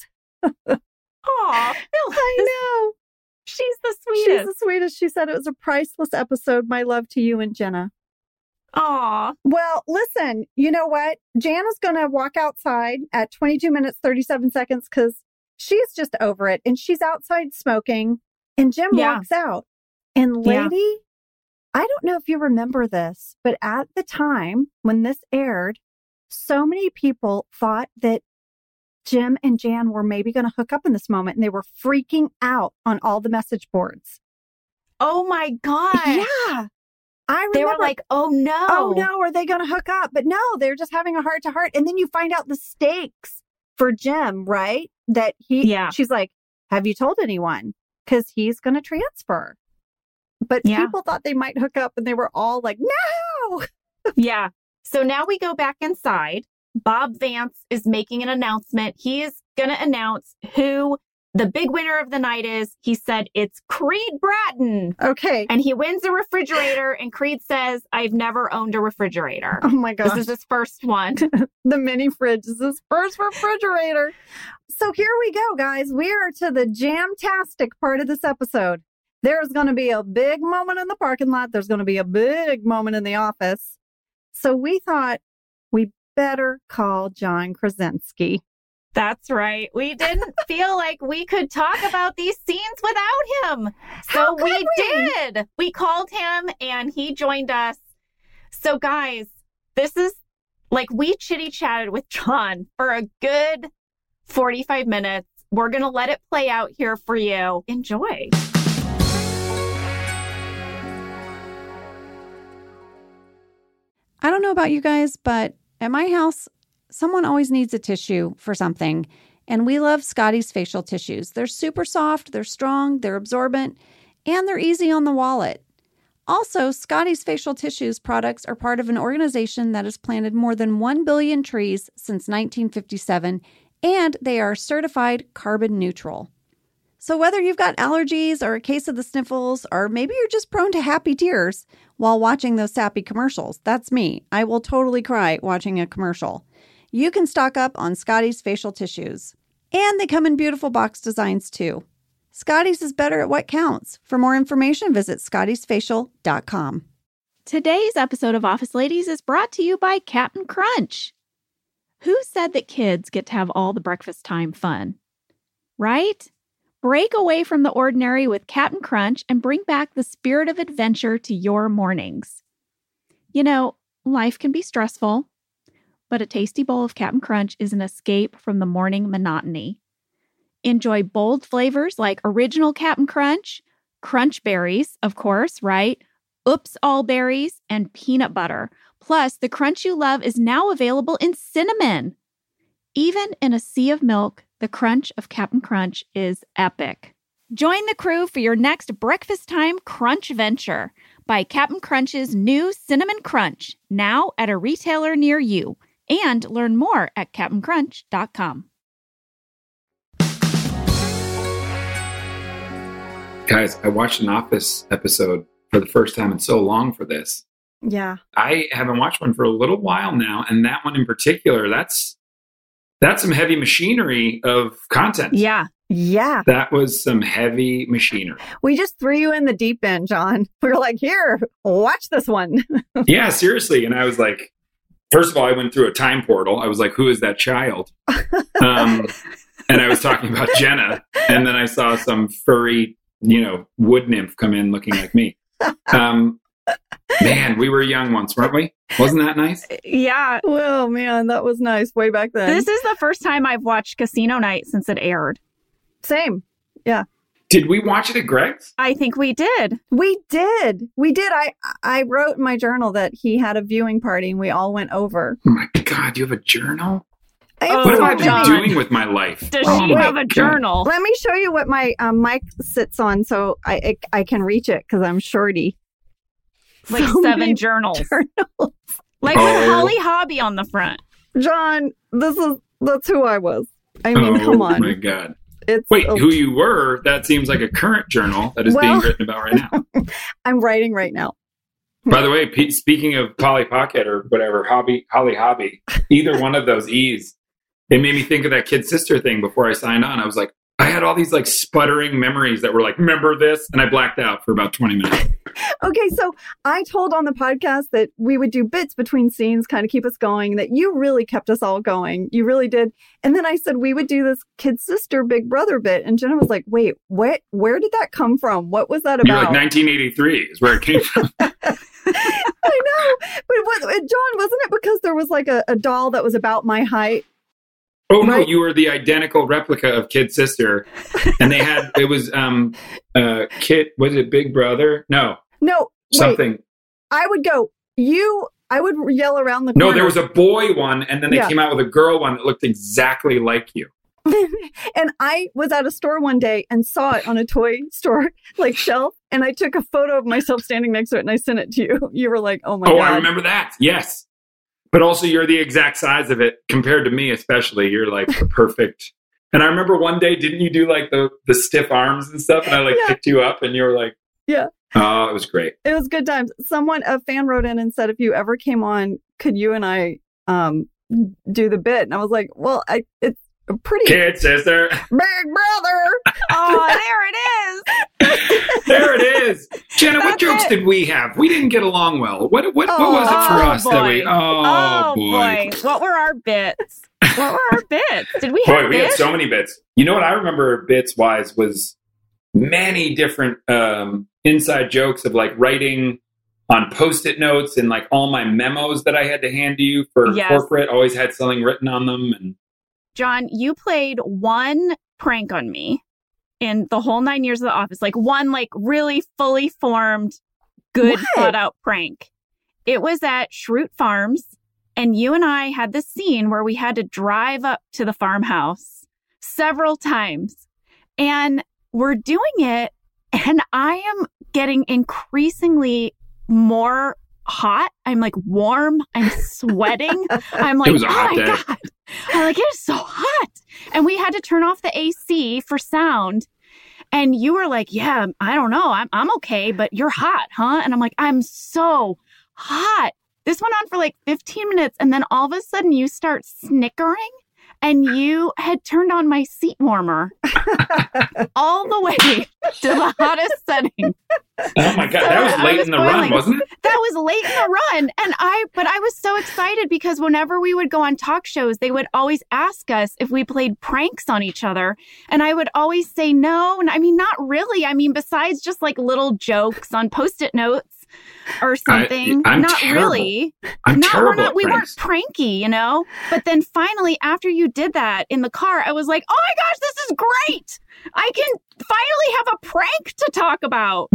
Aw, I know. She's the sweetest. She's the sweetest. She said it was a priceless episode. My love to you and Jenna. Aw. Well, listen, you know what? Jan is going to walk outside at 22 minutes, 37 seconds because she's just over it. And she's outside smoking. And Jim walks out. And lady, I don't know if you remember this, but at the time when this aired, so many people thought that Jim and Jan were maybe going to hook up in this moment. And they were freaking out on all the message boards. Oh my God. Yeah. I remember. They were like, oh no, are they going to hook up? But no, they're just having a heart to heart. And then you find out the stakes for Jim, right? That she's like, have you told anyone? Because he's going to transfer. But people thought they might hook up and they were all like, no. Yeah. So now we go back inside. Bob Vance is making an announcement. He is going to announce who the big winner of the night is. He said it's Creed Bratton. Okay. And he wins a refrigerator. And Creed says, I've never owned a refrigerator. Oh my gosh. This is his first one. The mini fridge is his first refrigerator. So here we go, guys. We are to the jam-tastic part of this episode. There's going to be a big moment in the parking lot. There's going to be a big moment in the office. So we thought we better call John Krasinski. That's right. We didn't feel like we could talk about these scenes without him. So we did. We called him and he joined us. So guys, this is like we chitty-chatted with John for a good 45 minutes. We're going to let it play out here for you. Enjoy. I don't know about you guys, but at my house, someone always needs a tissue for something. And we love Scotty's facial tissues. They're super soft, they're strong, they're absorbent, and they're easy on the wallet. Also, Scotty's facial tissues products are part of an organization that has planted more than 1 billion trees since 1957, and they are certified carbon neutral. So whether you've got allergies or a case of the sniffles, or maybe you're just prone to happy tears while watching those sappy commercials, that's me. I will totally cry watching a commercial. You can stock up on Scotty's facial tissues. And they come in beautiful box designs too. Scotty's is better at what counts. For more information, visit scottysfacial.com. Today's episode of Office Ladies is brought to you by Cap'n Crunch. Who said that kids get to have all the breakfast time fun? Right? Break away from the ordinary with Cap'n Crunch and bring back the spirit of adventure to your mornings. You know, life can be stressful, but a tasty bowl of Cap'n Crunch is an escape from the morning monotony. Enjoy bold flavors like original Cap'n Crunch, crunch berries, of course, right? Oops All Berries, and peanut butter. Plus, the crunch you love is now available in cinnamon. Even in a sea of milk, the crunch of Cap'n Crunch is epic. Join the crew for your next breakfast time crunch venture. Buy Cap'n Crunch's new Cinnamon Crunch, now at a retailer near you. And learn more at Cap'nCrunch.com. Guys, I watched an Office episode for the first time in so long for this. Yeah. I haven't watched one for a little while now, and that one in particular, that's some heavy machinery of content. Yeah. Yeah. That was some heavy machinery. We just threw you in the deep end, John. We were like, here, watch this one. Yeah, seriously. And I was like, first of all, I went through a time portal. I was like, who is that child? And I was talking about Jenna. And then I saw some furry, wood nymph come in looking like me. Man, we were young once, weren't we? Wasn't that nice? Yeah. Well, man, that was nice way back then. This is the first time I've watched Casino Night since it aired. Same. Yeah. Did we watch it at Greg's? I think we did. We did. I wrote in my journal that he had a viewing party and we all went over. Oh my God, you have a journal? Oh, what have I been John. doing with my life? Does she have a journal? Let me show you what my mic sits on so I can reach it because I'm shorty. Like So 7 many journals. Like with Oh. Holly Hobby on the front. John, that's who I was. I mean, come on. Oh my God. It's Who you were, that seems like a current journal that is being written about right now. I'm writing right now. By the way, speaking of Polly Pocket or whatever, Holly Hobby, either one of those E's, it made me think of that Kid Sister thing before I signed on. I was like, I had all these like sputtering memories that were like, remember this? And I blacked out for about 20 minutes. Okay, so I told on the podcast that we would do bits between scenes, kind of keep us going, that you really kept us all going. You really did. And then I said we would do this Kid Sister Big Brother bit. And Jenna was like, wait, what? Where did that come from? What was that about? You're like 1983 is where it came from. I know. But John, wasn't it because there was like a doll that was about my height? Oh, no, Right. you were the identical replica of Kid Sister. And it was Kid, was it Big Brother? No, No. something. I would go, I would yell around the corner. No, there was a boy one, and then they came out with a girl one that looked exactly like you. And I was at a store one day and saw it on a toy store shelf, and I took a photo of myself standing next to it and I sent it to you. You were like, "Oh my god!" Oh, I remember that. Yes, but also you're the exact size of it compared to me, especially. You're like the perfect. And I remember one day, didn't you do like the stiff arms and stuff? And I picked you up, and you were like, "Yeah." Oh, it was great. It was good times. A fan wrote in and said, if you ever came on, could you and I do the bit? And I was like, well, it's a pretty kid sister, big brother. Oh, there it is. There it is. Jenna, what jokes did we have? We didn't get along well. What was it for us boy. that we? Oh boy. What were our bits? Did we have we had so many bits. You know what I remember bits wise was many different inside jokes of writing on Post-it notes, and all my memos that I had to hand to you for corporate always had something written on them. And John, you played one prank on me in the whole 9 years of The Office, one really fully formed, good thought out prank. It was at Schrute Farms, and you and I had this scene where we had to drive up to the farmhouse several times, and we're doing it, and I am getting increasingly more hot. I'm warm. I'm sweating. I'm it was a hot day. God. I'm it is so hot. And we had to turn off the AC for sound. And you were like, yeah, I don't know. I'm okay, but you're hot, huh? And I'm like, I'm so hot. This went on for 15 minutes. And then all of a sudden you start snickering. And you had turned on my seat warmer all the way to the hottest setting. Oh my God, that was late in the run, wasn't it? That was late in the run. But I was so excited because whenever we would go on talk shows, they would always ask us if we played pranks on each other. And I would always say no. And I mean, not really. I mean, besides just little jokes on Post-it notes or something. I'm not terrible. Really. I'm terrible at we pranks. weren't pranky, But then finally, after you did that in the car, I was like, oh my gosh, this is great. I can finally have a prank to talk about.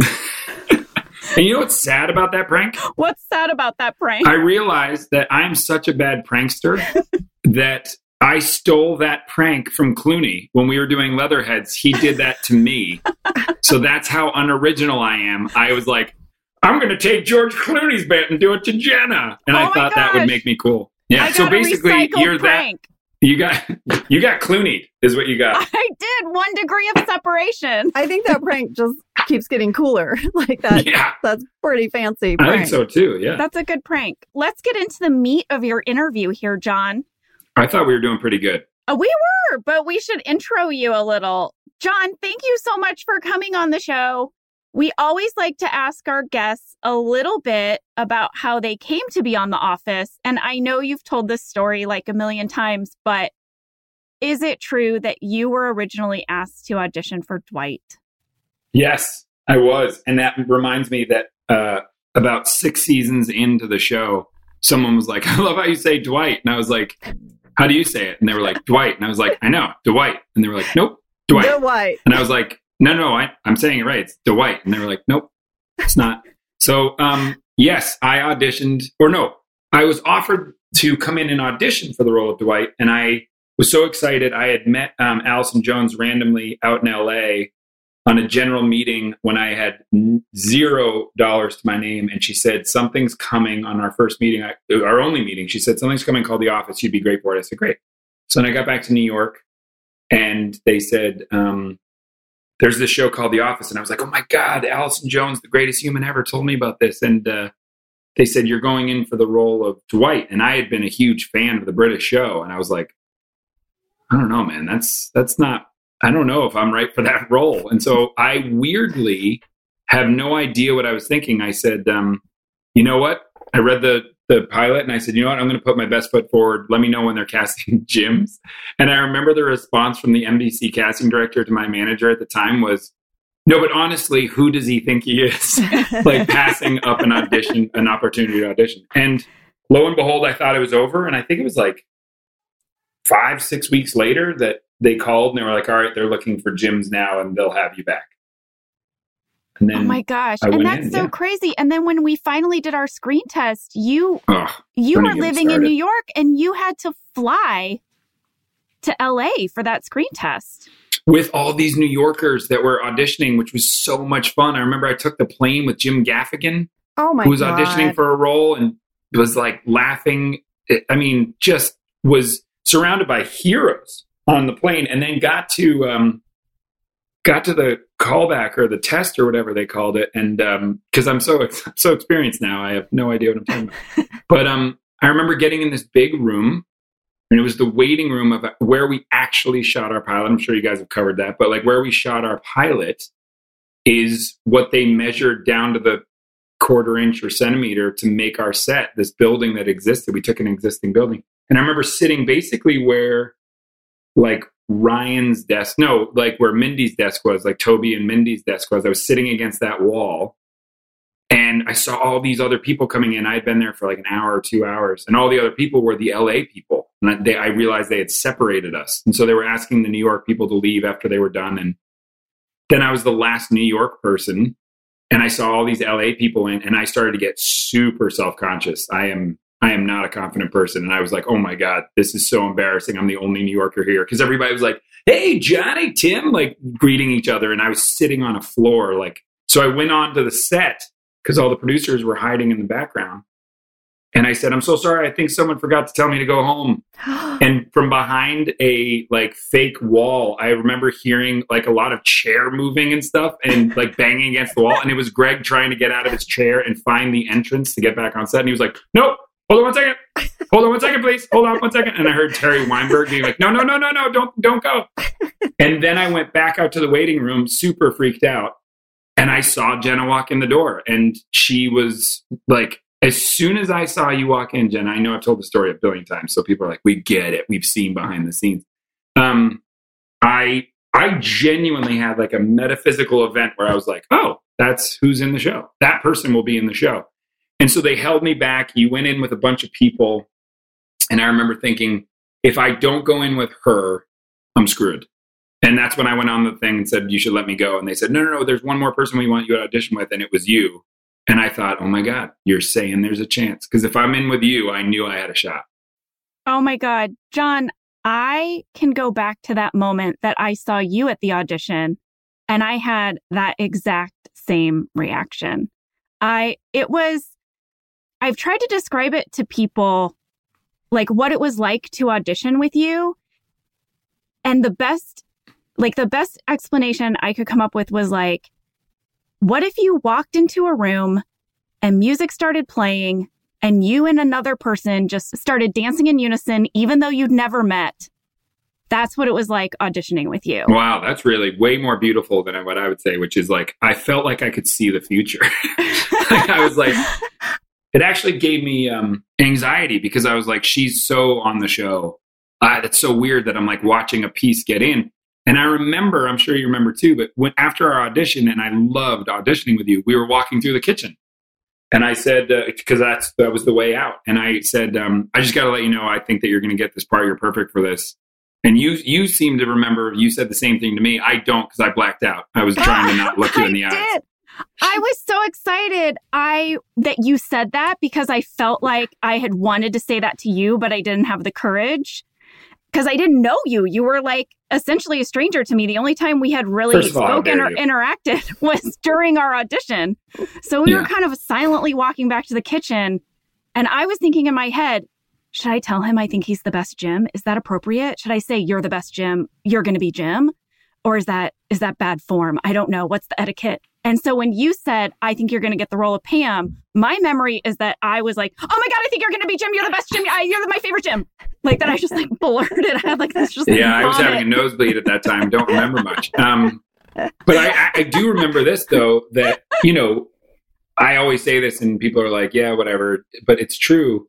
And you know what's sad about that prank? What's sad about that prank? I realized that I'm such a bad prankster that I stole that prank from Clooney when we were doing Leatherheads. He did that to me. So that's how unoriginal I am. I was like, I'm going to take George Clooney's bit and do it to Jenna. And I thought that would make me cool. Yeah. So basically, you're prank. You got Clooney'd is what you got. I did. 1 degree of separation. I think that prank just keeps getting cooler. That. Yeah. That's pretty fancy prank. I think so too. Yeah. That's a good prank. Let's get into the meat of your interview here, John. I thought we were doing pretty good. We were, but we should intro you a little. John, thank you so much for coming on the show. We always like to ask our guests a little bit about how they came to be on The Office. And I know you've told this story a million times, but is it true that you were originally asked to audition for Dwight? Yes, I was. And that reminds me that about 6 seasons into the show, someone was like, I love how you say Dwight. And I was like, how do you say it? And they were like, Dwight. And I was like, I know, Dwight. And they were like, nope, Dwight. Dwight. And I was like, no, I'm saying it right. It's Dwight. And they were like, nope, it's not. So, yes, I auditioned, I was offered to come in and audition for the role of Dwight. And I was so excited. I had met Allison Jones randomly out in LA on a general meeting when I had $0 to my name. And she said, something's coming on our first meeting, our only meeting. She said, something's coming called The Office. You'd be great for it. I said, great. So then I got back to New York and they said, there's this show called The Office. And I was like, oh my God, Allison Jones, the greatest human ever, told me about this. And they said, you're going in for the role of Dwight. And I had been a huge fan of the British show. And I was like, I don't know, man, that's not, I don't know if I'm right for that role. And so I weirdly have no idea what I was thinking. I said, you know what? I read the pilot and I said, you know what? I'm going to put my best foot forward. Let me know when they're casting Jims. And I remember the response from the NBC casting director to my manager at the time was, no, but honestly, who does he think he is? Passing up an opportunity to audition. And lo and behold, I thought it was over. And I think it was 5-6 weeks later that they called and they were like, all right, they're looking for Jims now and they'll have you back. And then oh my gosh. And that's so crazy. And then when we finally did our screen test, you were living in New York and you had to fly to LA for that screen test. With all these New Yorkers that were auditioning, which was so much fun. I remember I took the plane with Jim Gaffigan, who was auditioning for a role and was like laughing. I mean, just was surrounded by heroes on the plane, and then got to the callback or the test or whatever they called it. And because I'm so experienced now, I have no idea what I'm talking about. But I remember getting in this big room, and it was the waiting room of where we actually shot our pilot. I'm sure you guys have covered that, but like where we shot our pilot is what they measured down to the 1/4 inch or centimeter to make our set, this building that existed. We took an existing building. And I remember sitting basically where like Ryan's desk, no, like where Mindy's desk was, like Toby and Mindy's desk was. I was sitting against that wall and I saw all these other people coming in. I had been there for like an hour or 2 hours, and all the other people were the LA people. And I realized they had separated us. And so they were asking the New York people to leave after they were done. And then I was the last New York person, and I saw all these LA people in, and I started to get super self-conscious. I am not a confident person. And I was like, oh my God, this is so embarrassing. I'm the only New Yorker here. Because everybody was like, hey, Johnny, Tim, like greeting each other. And I was sitting on a floor. Like, so I went on to the set because all the producers were hiding in the background. And I said, I'm so sorry. I think someone forgot to tell me to go home. And from behind a like fake wall, I remember hearing like a lot of chair moving and stuff and like banging against the wall. And it was Greg trying to get out of his chair and find the entrance to get back on set. And he was like, nope. Hold on 1 second. Hold on 1 second, please. Hold on 1 second. And I heard Terry Weinberg being like, no, don't go. And then I went back out to the waiting room, super freaked out. And I saw Jenna walk in the door. And she was like, as soon as I saw you walk in, Jenna, I know I've told the story a billion times. So people are like, we get it. We've seen behind the scenes. I genuinely had like a metaphysical event where I was like, oh, that's who's in the show. That person will be in the show. And so they held me back. You went in with a bunch of people. And I remember thinking, if I don't go in with her, I'm screwed. And that's when I went on the thing and said, you should let me go. And they said, no, there's one more person we want you to audition with. And it was you. And I thought, oh my God, you're saying there's a chance. Because if I'm in with you, I knew I had a shot. Oh my God. John, I can go back to that moment that I saw you at the audition. And I had that exact same reaction. I've tried to describe it to people, like what it was like to audition with you. And the best explanation I could come up with was like, what if you walked into a room and music started playing and you and another person just started dancing in unison, even though you'd never met? That's what it was like auditioning with you. Wow, that's really way more beautiful than what I would say, which is like, I felt like I could see the future. I was like, it actually gave me anxiety because I was like, she's so on the show. It's so weird that I'm like watching a piece get in. And I remember, I'm sure you remember too, but after our audition, and I loved auditioning with you, we were walking through the kitchen. And I said, because that was the way out. And I said, I just got to let you know, I think that you're going to get this part. You're perfect for this. And you seem to remember, you said the same thing to me. I don't, because I blacked out. I was trying to not look you in the eyes. I was so excited that you said that because I felt like I had wanted to say that to you, but I didn't have the courage because I didn't know you. You were like essentially a stranger to me. The only time we had really spoken or interacted was during our audition. So we were kind of silently walking back to the kitchen, and I was thinking in my head, should I tell him I think he's the best Jim? Is that appropriate? Should I say you're the best Jim? You're going to be Jim? Or is that bad form? I don't know. What's the etiquette? And so when you said, I think you're going to get the role of Pam, my memory is that I was like, oh my God, I think you're going to be Jim. You're the best Jim. You're my favorite Jim. Like that I just like blurted. I had like this just I was having a nosebleed at that time. Don't remember much. But I do remember this though, that, you know, I always say this and people are like, yeah, whatever. But it's true.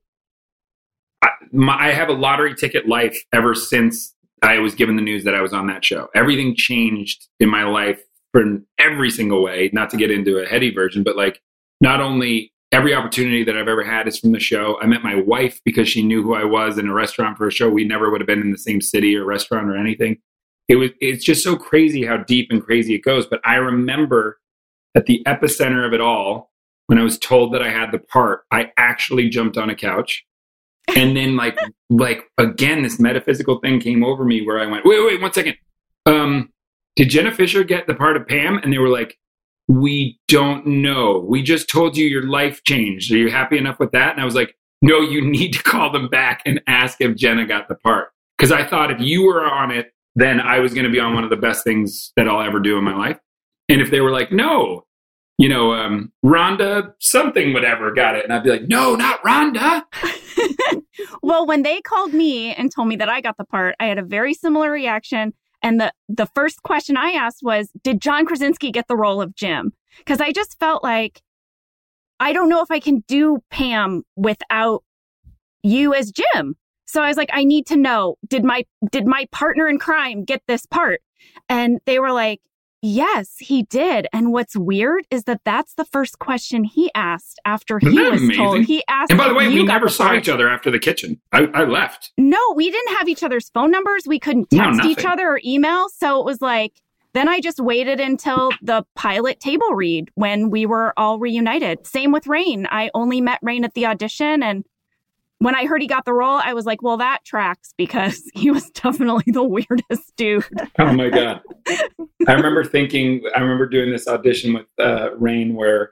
I have a lottery ticket life ever since I was given the news that I was on that show. Everything changed in my life in every single way, not to get into a heady version, but like not only every opportunity that I've ever had is from the show. I met my wife because she knew who I was in a restaurant for a show. We never would have been in the same city or restaurant or anything. It's just so crazy how deep and crazy it goes. But I remember at the epicenter of it all, when I was told that I had the part, I actually jumped on a couch. And then like again, this metaphysical thing came over me where I went, wait, 1 second. Did Jenna Fischer get the part of Pam? And they were like, we don't know. We just told you your life changed. Are you happy enough with that? And I was like, no, you need to call them back and ask if Jenna got the part. Because I thought if you were on it, then I was going to be on one of the best things that I'll ever do in my life. And if they were like, no, Rhonda something whatever got it. And I'd be like, no, not Rhonda. Well, when they called me and told me that I got the part, I had a very similar reaction. And the first question I asked was, did John Krasinski get the role of Jim? Because I just felt like, I don't know if I can do Pam without you as Jim. So I was like, I need to know, did my partner in crime get this part? And they were like, yes, he did. And what's weird is that that's the first question he asked after he was amazing? Told. He asked. And by the way, we never saw each other after the kitchen. I left. No, we didn't have each other's phone numbers. We couldn't text each other or email. So it was like, then I just waited until the pilot table read when we were all reunited. Same with Rain. I only met Rain at the audition. And when I heard he got the role, I was like, well, that tracks because he was definitely the weirdest dude. Oh, my God. I remember doing this audition with Rain where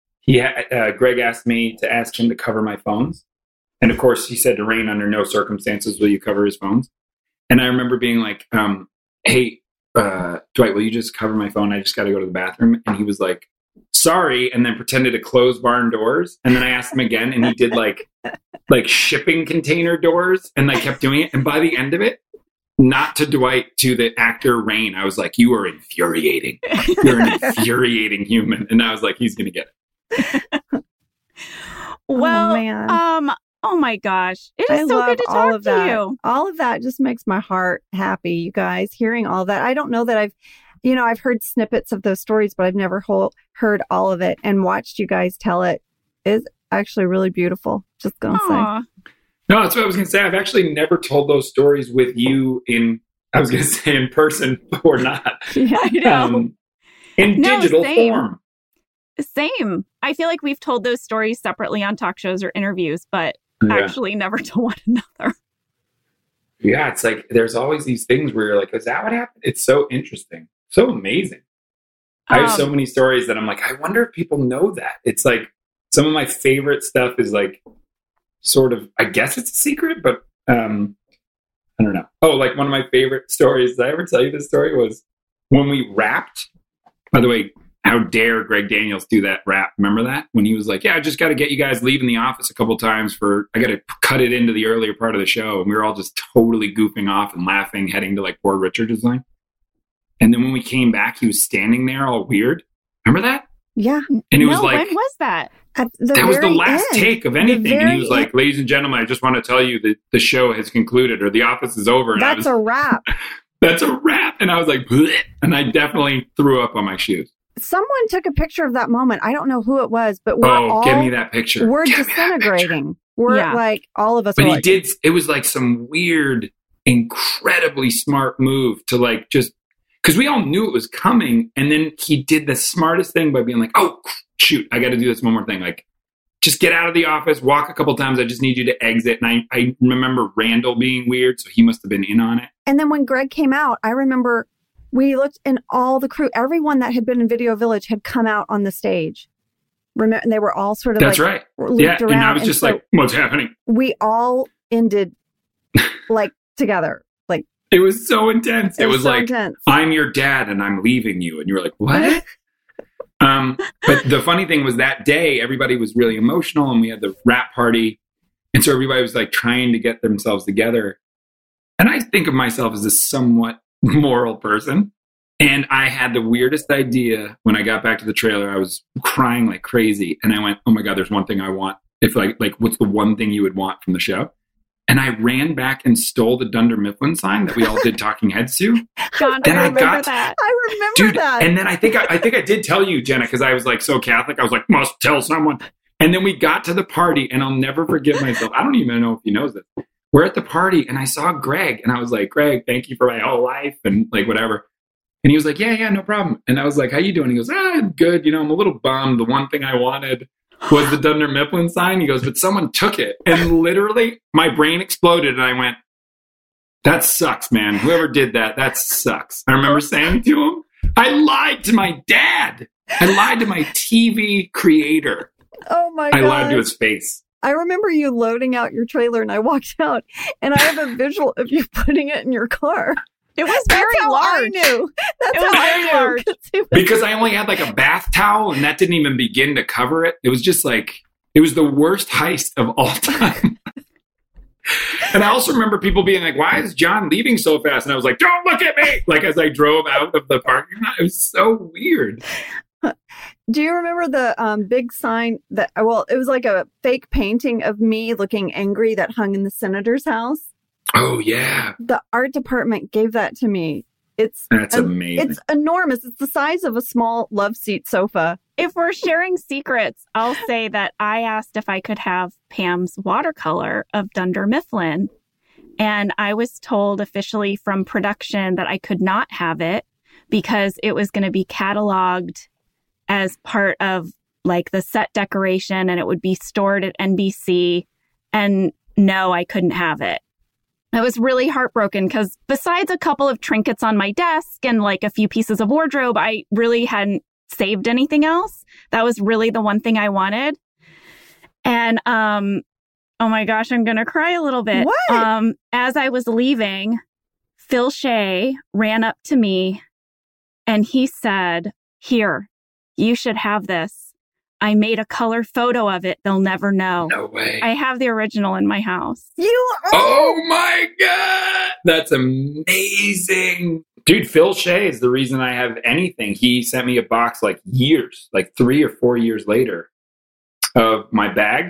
Greg asked me to ask him to cover my phones. And of course, he said to Rain, under no circumstances will you cover his phones. And I remember being like, hey, Dwight, will you just cover my phone? I just got to go to the bathroom. And he was like, sorry, and then pretended to close barn doors. And then I asked him again, and he did like shipping container doors, and I kept doing it. And by the end of it, not to Dwight, to the actor Rain, I was like, you are infuriating. You're an infuriating human. And I was like, he's going to get it. Well, oh, man. Oh my gosh. It is so good to talk to you. All of that just makes my heart happy, you guys, hearing all that. I don't know that I've heard snippets of those stories, but I've never heard all of it, and watched you guys tell it is actually really beautiful. Just going to say. No, that's what I was going to say. I've actually never told those stories with you in person or not. Yeah, I know. In digital form. Same. I feel like we've told those stories separately on talk shows or interviews, but actually never to one another. Yeah, it's like there's always these things where you're like, is that what happened? It's so interesting. So amazing. I have so many stories that I'm like, I wonder if people know that. It's like some of my favorite stuff is like sort of, I guess it's a secret, but I don't know. Oh, like one of my favorite stories, did I ever tell you this story, was when we rapped. By the way, how dare Greg Daniels do that rap? Remember that? When he was like, yeah, I just got to get you guys leaving the office a couple times I got to cut it into the earlier part of the show. And we were all just totally goofing off and laughing, heading to like Poor Richard's line. And then when we came back, he was standing there all weird. Remember that? Yeah. And it was like, when was that? That was the last take of anything. And he was like, ladies and gentlemen, I just want to tell you that the show has concluded, or the office is over. And That's a wrap. That's a wrap. And I was like, bleh, and I definitely threw up on my shoes. Someone took a picture of that moment. I don't know who it was, but give me that picture. We're disintegrating. We're like, all of us. But he did. It was like some weird, incredibly smart move to like just, because we all knew it was coming. And then he did the smartest thing by being like, oh, shoot, I got to do this one more thing. Like, just get out of the office, walk a couple times. I just need you to exit. And I remember Randall being weird, so he must have been in on it. And then when Greg came out, I remember we looked, and all the crew, everyone that had been in Video Village had come out on the stage. Remember, and they were all sort of That's right. Yeah, around. And I was just like, what's happening? We all ended like together. Like, it was so intense. It was so like, intense. I'm your dad and I'm leaving you. And you were like, what? But the funny thing was that day, everybody was really emotional and we had the rap party. And so everybody was like trying to get themselves together. And I think of myself as a somewhat moral person. And I had the weirdest idea when I got back to the trailer. I was crying like crazy. And I went, oh my God, there's one thing I want. If like what's the one thing you would want from the show? And I ran back and stole the Dunder Mifflin sign that we all did Talking Heads to. John, I remember that. I remember that. And then I think I did tell you, Jenna, because I was like so Catholic. I was like, must tell someone. And then we got to the party, and I'll never forgive myself. I don't even know if he knows this. We're at the party, and I saw Greg, and I was like, Greg, thank you for my whole life, and like whatever. And he was like, yeah, no problem. And I was like, how you doing? He goes, good. You know, I'm a little bummed. The one thing I wanted was the Dunder Mifflin sign. He goes, but someone took it. And literally my brain exploded and I went, that sucks, man. Whoever did that sucks. I remember saying to him, I lied to my dad. I lied to my TV creator. Oh my God. I lied to his face. I remember you loading out your trailer and I walked out and I have a visual of you putting it in your car. It was very large. I knew. That's it was how very I large. Because I only had like a bath towel and that didn't even begin to cover it. It was just like, it was the worst heist of all time. And I also remember people being like, why is John leaving so fast? And I was like, don't look at me. Like as I drove out of the parking lot, it was so weird. Do you remember the big sign that, well, it was like a fake painting of me looking angry that hung in the senator's house? Oh, yeah. The art department gave that to me. That's amazing. It's enormous. It's the size of a small love seat sofa. If we're sharing secrets, I'll say that I asked if I could have Pam's watercolor of Dunder Mifflin. And I was told officially from production that I could not have it because it was going to be cataloged as part of like the set decoration and it would be stored at NBC. And no, I couldn't have it. I was really heartbroken because besides a couple of trinkets on my desk and like a few pieces of wardrobe, I really hadn't saved anything else. That was really the one thing I wanted. And oh my gosh, I'm going to cry a little bit. What? As I was leaving, Phil Shea ran up to me and he said, here, you should have this. I made a color photo of it. They'll never know. No way. I have the original in my house. Oh my God. That's amazing. Dude, Phil Shea is the reason I have anything. He sent me a box like years, like 3 or 4 years later of my bag,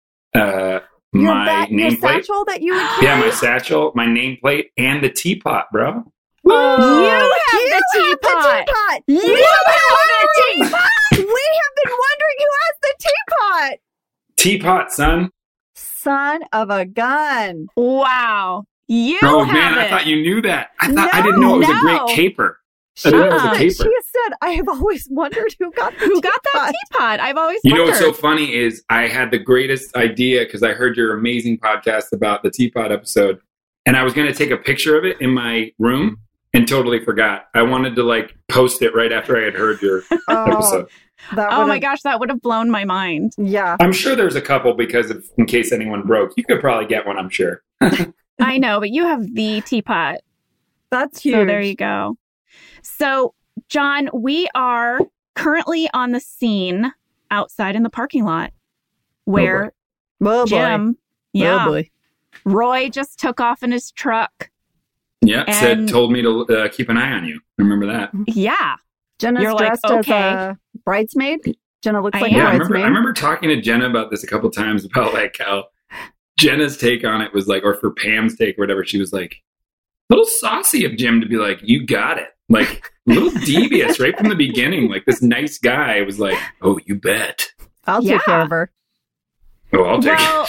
my nameplate. Satchel that you would Yeah, my satchel, my nameplate, and the teapot, bro. Oh, you have the teapot. You have the teapot. We have been wondering who has the teapot. Teapot, son. Son of a gun. Wow. You Oh, have man, it. I thought you knew that. I didn't know it was a great caper. I didn't know it was a She caper. has said, I have always wondered who got that teapot. I've always You know wondered. what's so funny is I had the greatest idea because I heard your amazing podcast about the teapot episode, and I was going to take a picture of it in my room and totally forgot. I wanted to like post it right after I had heard your episode. Oh my gosh, that would have blown my mind. Yeah. I'm sure there's a couple because in case anyone broke, you could probably get one, I'm sure. I know, but you have the teapot. That's huge. So there you go. So, John, we are currently on the scene outside in the parking lot where Jim, Roy just took off in his truck. Yeah, told me to keep an eye on you. Remember that? Yeah. Jenna's You're dressed like, okay. as a bridesmaid. Jenna looks like a I bridesmaid. remember talking to Jenna about this a couple times about like how Jenna's take on it was like, or for Pam's take or whatever, she was like, a little saucy of Jim to be like, you got it. Like a little devious right from the beginning. Like this nice guy was like, oh, you bet. I'll take care of her. Oh, I'll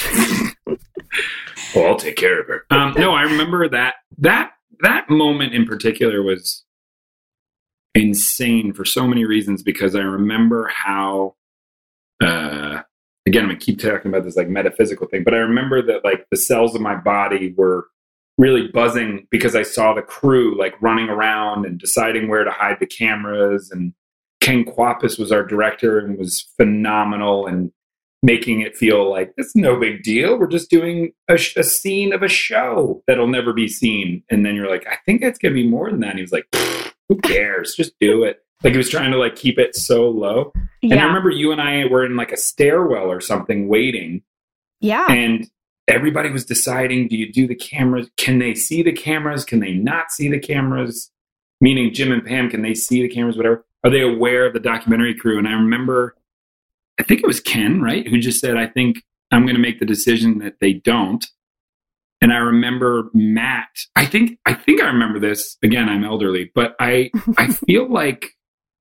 take care of her. No, I remember that moment in particular was insane for so many reasons because I remember how, again, I'm going to keep talking about this like metaphysical thing, but I remember that like the cells of my body were really buzzing because I saw the crew like running around and deciding where to hide the cameras. And Ken Kwapis was our director and was phenomenal and making it feel like it's no big deal. We're just doing a scene of a show that'll never be seen. And then you're like, I think it's going to be more than that. And he was like, who cares? Just do it. Like he was trying to like keep it so low. Yeah. And I remember you and I were in like a stairwell or something waiting. Yeah. And everybody was deciding, do you do the cameras? Can they see the cameras? Can they not see the cameras? Meaning Jim and Pam, can they see the cameras, whatever? Are they aware of the documentary crew? And I remember, I think it was Ken, right? Who just said, I think I'm going to make the decision that they don't. And I remember Matt, I think I remember this. Again, I'm elderly, but I feel like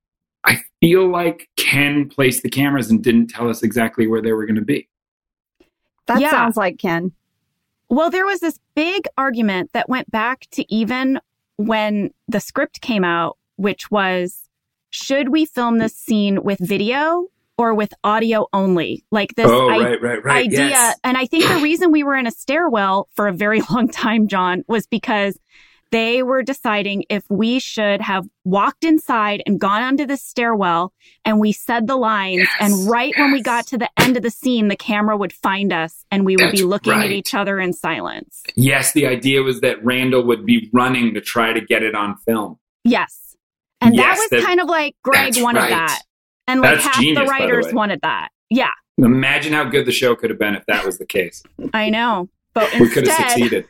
Ken placed the cameras and didn't tell us exactly where they were going to be. That sounds like Ken. Well, there was this big argument that went back to even when the script came out which was, should we film this scene with video or with audio only? Like this idea. Yes. And I think the reason we were in a stairwell for a very long time, John, was because they were deciding if we should have walked inside and gone onto the stairwell and we said the lines. And when we got to the end of the scene, the camera would find us and we would be looking at each other in silence. Yes. The idea was that Randall would be running to try to get it on film. Yes. And that was kind of like Greg wanted that. And like half genius, the writers wanted that. Yeah. Imagine how good the show could have been if that was the case. I know. But we could have succeeded.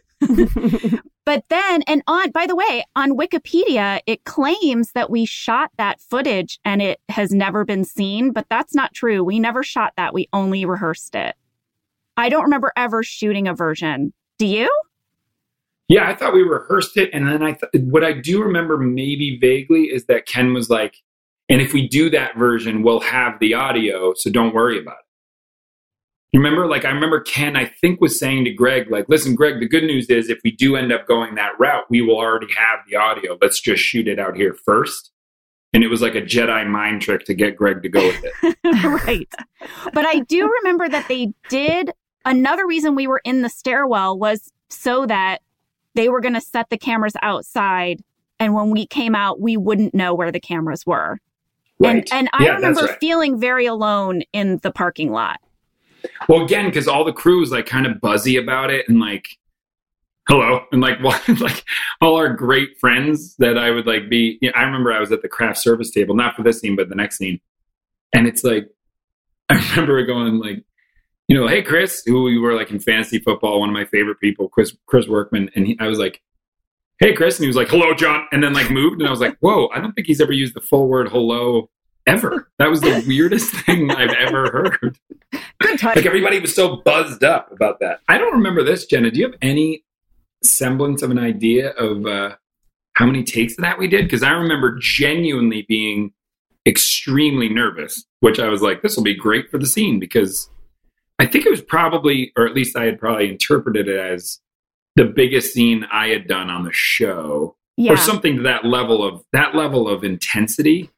But then, by the way, on Wikipedia, it claims that we shot that footage and it has never been seen, but that's not true. We never shot that. We only rehearsed it. I don't remember ever shooting a version. Do you? Yeah, I thought we rehearsed it. And then what I do remember maybe vaguely is that Ken was like, and if we do that version, we'll have the audio, so don't worry about it. Remember, like, I remember Ken, I think, was saying to Greg, like, listen, Greg, the good news is if we do end up going that route, we will already have the audio. Let's just shoot it out here first. And it was like a Jedi mind trick to get Greg to go with it. Right. But I do remember that they did. Another reason we were in the stairwell was so that they were going to set the cameras outside. And when we came out, we wouldn't know where the cameras were. Right. And I remember feeling very alone in the parking lot. Well, again, because all the crew was like kind of buzzy about it and like, hello. And like, like all our great friends that I would like be, I remember I was at the craft service table, not for this scene, but the next scene. And it's like, I remember going like, hey, Chris, who we were like in fantasy football, one of my favorite people, Chris Workman. And I was like, hey, Chris. And he was like, hello, John. And then like moved. And I was like, whoa, I don't think he's ever used the full word hello ever. That was the weirdest thing I've ever heard. Good time. Like everybody was so buzzed up about that. I don't remember this, Jenna. Do you have any semblance of an idea of how many takes of that we did? Because I remember genuinely being extremely nervous, which I was like, this will be great for the scene, because I think it was probably, or at least I had probably interpreted it as the biggest scene I had done on the show, or something to that level of intensity.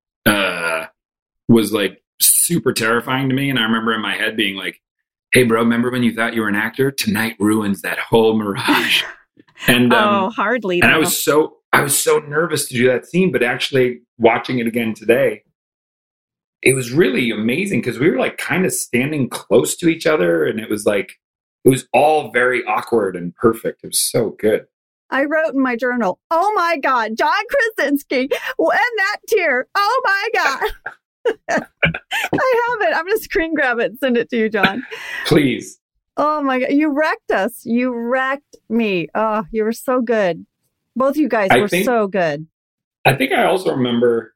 Was like super terrifying to me. And I remember in my head being like, hey, bro, remember when you thought you were an actor? Tonight ruins that whole mirage. And hardly. And I was so nervous to do that scene, but actually watching it again today, it was really amazing because we were like kind of standing close to each other. And it was all very awkward and perfect. It was so good. I wrote in my journal, oh my God, John Krasinski, when that tear, oh my God. I have it. I'm going to screen grab it and send it to you, John. Please. Oh my God. You wrecked us. You wrecked me. Oh, you were so good. Both you guys were so good. I think I also remember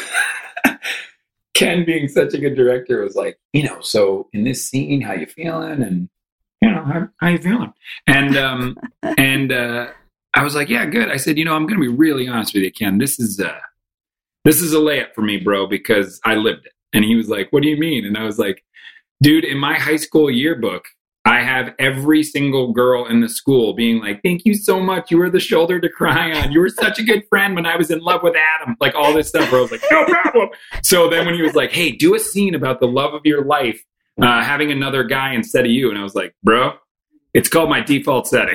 Ken being such a good director was like, so in this scene, how you feeling? And, how you feeling? And, I was like, yeah, good. I said, I'm going to be really honest with you, Ken. This is a layup for me, bro, because I lived it. And he was like, what do you mean? And I was like, dude, in my high school yearbook, I have every single girl in the school being like, thank you so much. You were the shoulder to cry on. You were such a good friend when I was in love with Adam. Like all this stuff where I was like, no problem. So then when he was like, hey, do a scene about the love of your life, having another guy instead of you. And I was like, bro, it's called my default setting.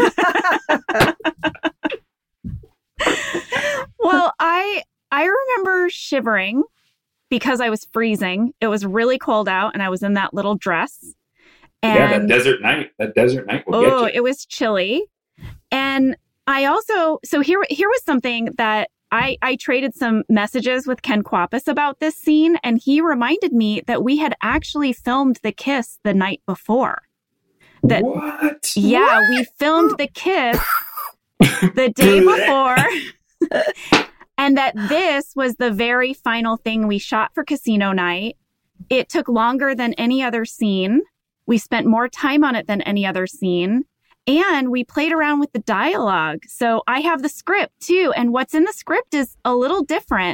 Well, I remember shivering because I was freezing. It was really cold out and I was in that little dress. And that desert night will get you. It was chilly. And I also, so here was something that I traded some messages with Ken Kwapis about this scene. And he reminded me that we had actually filmed the kiss the night before. What? Yeah, we filmed the kiss the day before. And that this was the very final thing we shot for Casino Night. It took longer than any other scene. We spent more time on it than any other scene. And we played around with the dialogue. So I have the script too. And what's in the script is a little different.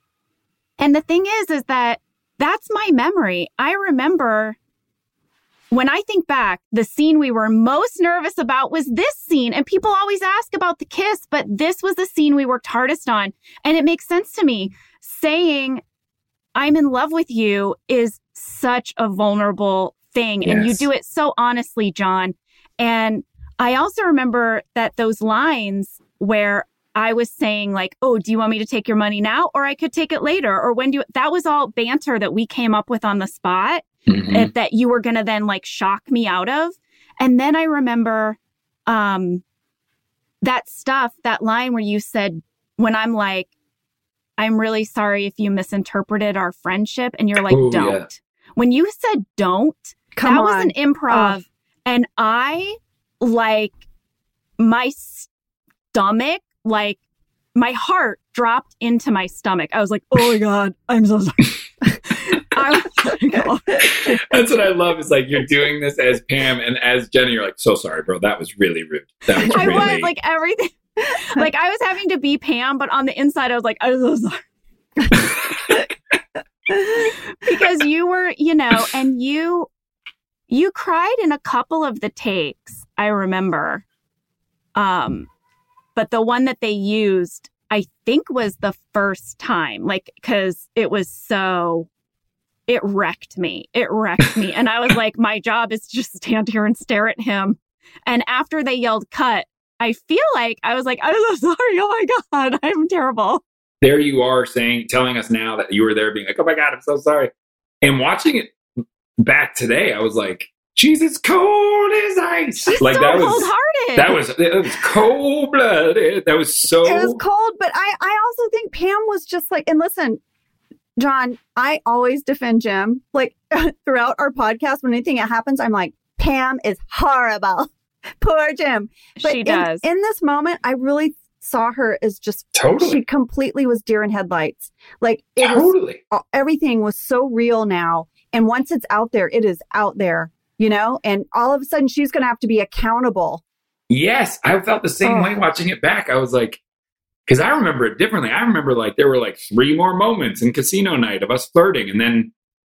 And the thing is that that's my memory. I remember when I think back, the scene we were most nervous about was this scene. And people always ask about the kiss, but this was the scene we worked hardest on. And it makes sense to me. Saying, I'm in love with you is such a vulnerable thing. Yes. And you do it so honestly, John. And I also remember that those lines where I was saying like, oh, do you want me to take your money now? Or I could take it later. Or when do you, that was all banter that we came up with on the spot that you were going to then like shock me out of. And then I remember that stuff, that line where you said, when I'm like, I'm really sorry if you misinterpreted our friendship. And you're like, don't. Yeah. When you said don't, that was an improv. And I, like, my stomach, like, my heart dropped into my stomach. I was like, oh my God, I'm so sorry. That's what I love. Is like you're doing this as Pam and as Jenny. You're like, so sorry, bro. That was really rude. That was I really... was like everything. Like I was having to be Pam, but on the inside, I was like, I'm so sorry. Because you were, you know, and you cried in a couple of the takes. I remember. But the one that they used, I think, was the first time. Like, because it was so. It wrecked me. And I was like, my job is to just stand here and stare at him. And after they yelled cut, I feel like I was like, I'm so sorry. Oh my God, I'm terrible. There you are telling us now that you were there being like, oh my God, I'm so sorry. And watching it back today, I was like, she's as cold as ice. She's like so that was cold-hearted. It was cold-blooded. That was so. It was cold, but I also think Pam was just like, and listen, John, I always defend Jim. Like throughout our podcast, when anything happens, I'm like, Pam is horrible. Poor Jim. But she does. In this moment, I really saw her as just totally. She completely was deer in headlights. Like everything was so real now. And once it's out there, it is out there, you know, and all of a sudden she's going to have to be accountable. Yes. I felt the same way watching it back. I was like, because I remember it differently. I remember like there were like 3 more moments in Casino Night of us flirting. And then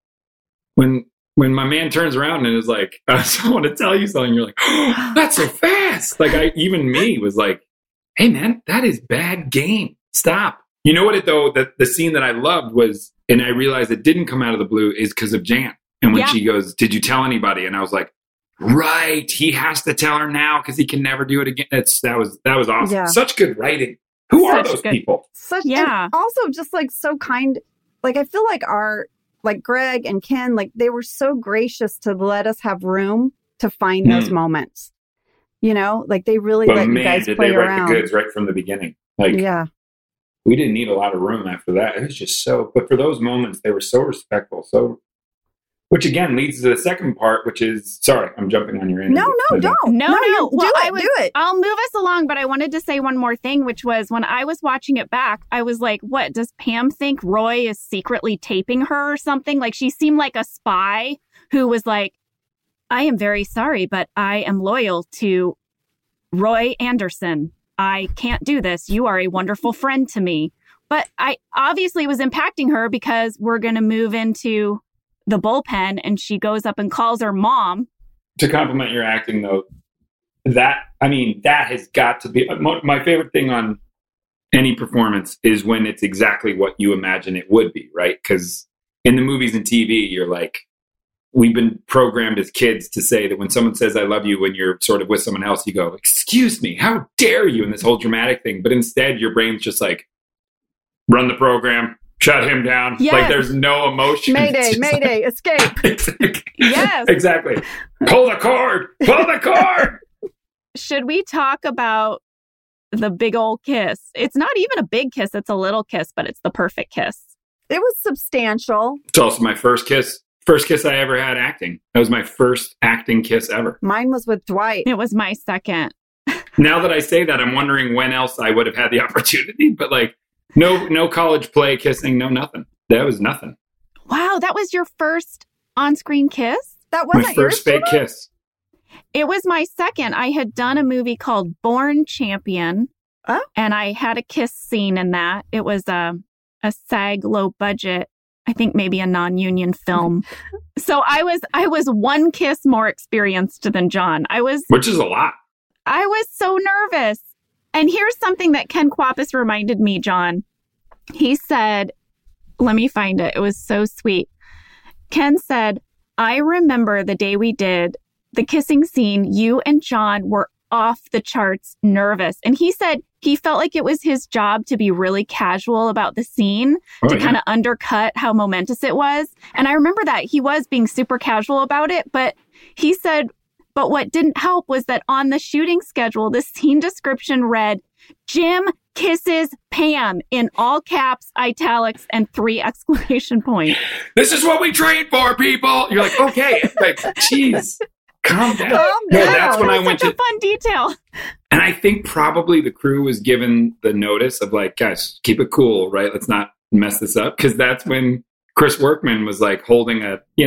when my man turns around and is like, I just want to tell you something. You're like, oh, that's so fast. Like even me was like, hey man, that is bad game. Stop. You know what the scene that I loved was, and I realized it didn't come out of the blue, is because of Jan. And when she goes, did you tell anybody? And I was like, right. He has to tell her now because he can never do it again. That was awesome. Yeah. Such good writing. Who are those people? And also just like so kind. Like I feel like like Greg and Ken, like they were so gracious to let us have room to find those moments. You know, like they really let you guys play around. Write the goods right from the beginning. Like, we didn't need a lot of room after that. It was just but for those moments, they were so respectful. Which again leads to the second part, which is, sorry, I'm jumping on your interview. No, don't. No. Well, do it. I'll move us along, but I wanted to say one more thing, which was when I was watching it back, I was like, what, does Pam think Roy is secretly taping her or something? Like she seemed like a spy who was like, I am very sorry, but I am loyal to Roy Anderson. I can't do this. You are a wonderful friend to me. But I obviously was impacting her because we're going to move into the bullpen and she goes up and calls her mom. To compliment your acting though, that has got to be my favorite thing on any performance is when it's exactly what you imagine it would be, right? Because in the movies and TV, you're like, we've been programmed as kids to say that when someone says I love you when you're sort of with someone else, you go, excuse me, how dare you, in this whole dramatic thing. But instead your brain's just like, run the program, shut him down. Yes. Like there's no emotion. Mayday, escape. Exactly. Yes. Exactly. Pull the cord. Should we talk about the big old kiss? It's not even a big kiss. It's a little kiss, but it's the perfect kiss. It was substantial. It's also my first kiss. First kiss I ever had acting. That was my first acting kiss ever. Mine was with Dwight. It was my second. Now that I say that, I'm wondering when else I would have had the opportunity, but like, no college play kissing, no nothing. That was nothing. Wow, that was your first on-screen kiss? That wasn't my first fake kiss. It was my second. I had done a movie called Born Champion, and I had a kiss scene in that. It was a SAG low budget I think maybe a non-union film. So I was one kiss more experienced than John. Which is a lot. I was so nervous. And here's something that Ken Kwapis reminded me, John. He said, let me find it. It was so sweet. Ken said, I remember the day we did the kissing scene, you and John were off the charts nervous. And he said he felt like it was his job to be really casual about the scene to kind of undercut how momentous it was. And I remember that he was being super casual about it. But he said, but what didn't help was that on the shooting schedule, the scene description read, Jim kisses Pam in all caps, italics, and 3 exclamation points. This is what we train for, people. You're like, okay, like, jeez. Calm down. No, that's when I went to a fun detail. And I think probably the crew was given the notice of like, guys, keep it cool, right? Let's not mess this up. Because that's when Chris Workman was like holding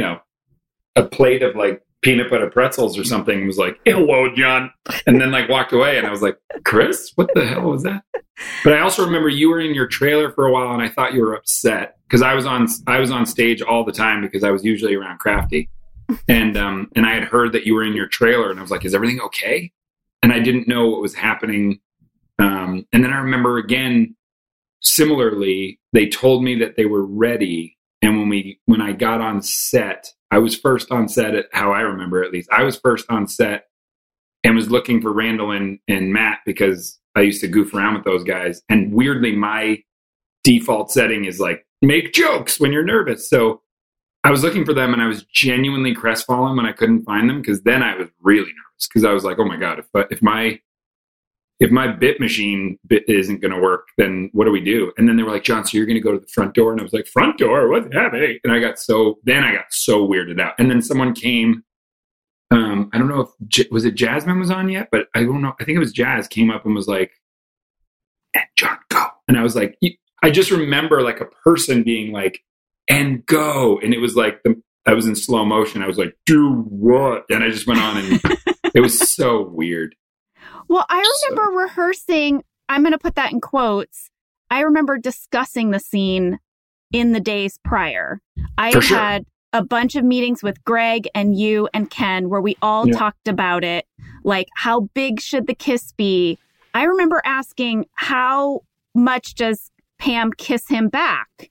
a plate of like peanut butter pretzels or something and was like, hello, John. And then like walked away. And I was like, Chris, what the hell was that? But I also remember you were in your trailer for a while and I thought you were upset because I was on stage all the time because I was usually around Crafty. And I had heard that you were in your trailer and I was like, is everything okay? And I didn't know what was happening. And then I remember again, similarly, they told me that they were ready. And when I got on set, I was first on set at how I remember, at least I was first on set and was looking for Randall and Matt because I used to goof around with those guys. And weirdly, my default setting is like, make jokes when you're nervous. So I was looking for them and I was genuinely crestfallen when I couldn't find them because then I was really nervous because I was like, oh my God, if my bit machine isn't going to work, then what do we do? And then they were like, John, so you're going to go to the front door? And I was like, front door? What's happening? And I got so weirded out. And then someone came, I don't know if, was it Jasmine was on yet? But I don't know. I think it was Jazz came up and was like, John, go. And I was like, I just remember like a person being like, and go. And it was like, I was in slow motion. I was like, do what? And I just went on and it was so weird. Well, I remember rehearsing, I'm going to put that in quotes. I remember discussing the scene in the days prior. I had a bunch of meetings with Greg and you and Ken where we all talked about it. Like, how big should the kiss be? I remember asking, how much does Pam kiss him back?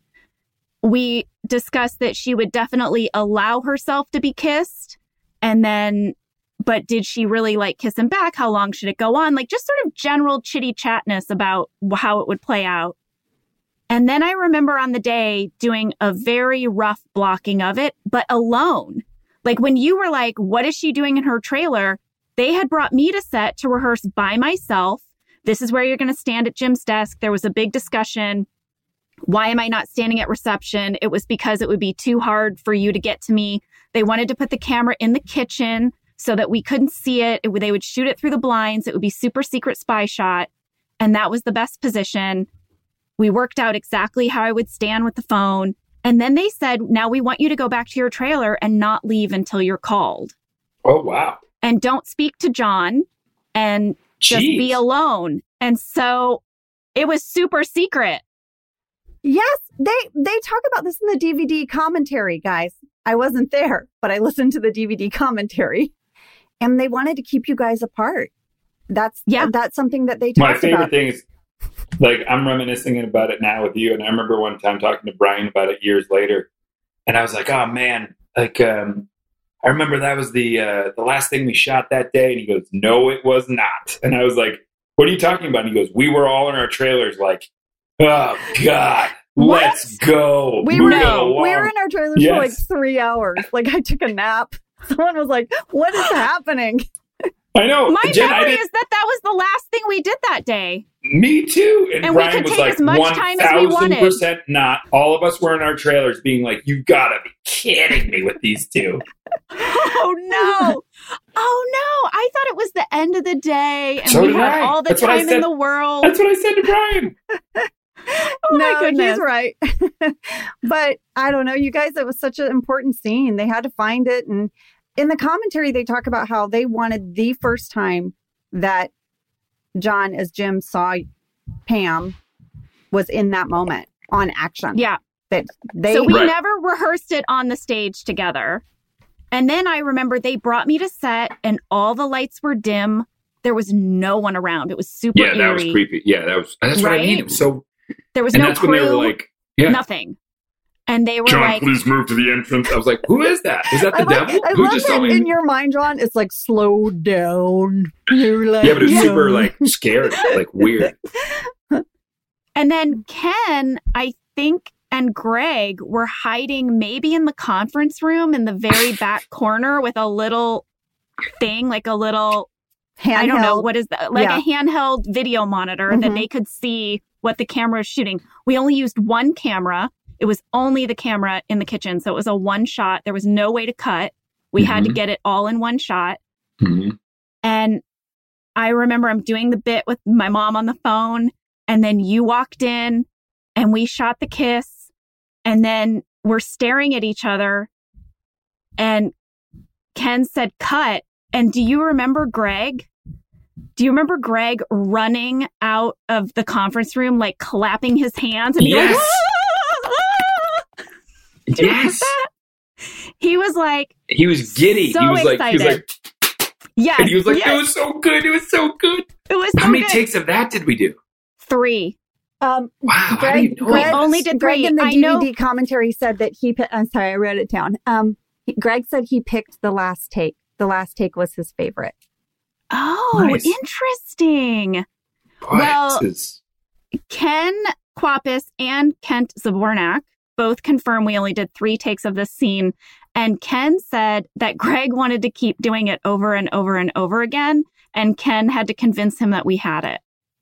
We discussed that she would definitely allow herself to be kissed. And then, but did she really like kiss him back? How long should it go on? Like just sort of general chitty chatness about how it would play out. And then I remember on the day doing a very rough blocking of it, but alone. Like when you were like, what is she doing in her trailer? They had brought me to set to rehearse by myself. This is where you're going to stand at Jim's desk. There was a big discussion. Why am I not standing at reception? It was because it would be too hard for you to get to me. They wanted to put the camera in the kitchen so that we couldn't see it. They would shoot it through the blinds. It would be super secret spy shot. And that was the best position. We worked out exactly how I would stand with the phone. And then they said, now we want you to go back to your trailer and not leave until you're called. Oh, wow. And don't speak to John and just be alone. And so it was super secret. Yes, they talk about this in the DVD commentary, guys. I wasn't there, but I listened to the DVD commentary. And they wanted to keep you guys apart. That's something that they talked about. My favorite thing is, like, I'm reminiscing about it now with you. And I remember one time talking to Brian about it years later. And I was like, oh, man, like, I remember that was the last thing we shot that day. And he goes, no, it was not. And I was like, what are you talking about? And he goes, we were all in our trailers like, oh, God, let's go. We were in our trailers for like 3 hours. Like, I took a nap. Someone was like, what is happening? I know. My memory is that was the last thing we did that day. Me too. And we Brian could was take like, as much time as we wanted. 1,000% not. All of us were in our trailers being like, you gotta be kidding me with these two. Oh, no. Oh, no. I thought it was the end of the day. And so we had all the time in the world. That's what I said to Brian. Oh, my goodness. He's right. But I don't know, you guys, it was such an important scene. They had to find it. And in the commentary, they talk about how they wanted the first time that John, as Jim, saw Pam was in that moment on action. Yeah. So we Right. never rehearsed it on the stage together. And then I remember they brought me to set and all the lights were dim. There was no one around. It was super eerie. That was creepy. Yeah, that's what I mean. Right? It was so. There was And no that's crew, when they were like, yeah. nothing. And they were John, like, please move to the entrance. I was like, who is that? Is that the devil? I Who love just that told me? in your mind, John. It's like, slow down. You're like, Yeah, but it's super like scary, like weird. and then Ken, I think, and Greg were hiding maybe in the conference room in the very back corner with a little thing, like a little, I don't know, what is that? Like a handheld video monitor that they could see what the camera is shooting. We only used one camera. It was only the camera in the kitchen. So it was a one shot. There was no way to cut. We had to get it all in one shot. Mm-hmm. And I remember I'm doing the bit with my mom on the phone. And then you walked in and we shot the kiss. And then we're staring at each other. And Ken said, cut. And do you remember Greg? Do you remember Greg running out of the conference room, like clapping his hands? And being Yes. like, do you remember Yes. that? He was like, He was giddy. So he was excited. like, yes. and he was like, yes, it was so good. It was so good. it was How so many good. takes of that did we do? 3. Wow. I Greg, didn't know We this. only did Greg 3. in the I DVD know. commentary said that I'm sorry, I wrote it down. Greg said he picked the last take. The last take was his favorite. Oh, Nice. interesting. Boy, Well- this is- Ken Quapis and Kent Zabornak both confirm we only did 3 takes of this scene. And Ken said that Greg wanted to keep doing it over and over and over again. And Ken had to convince him that we had it.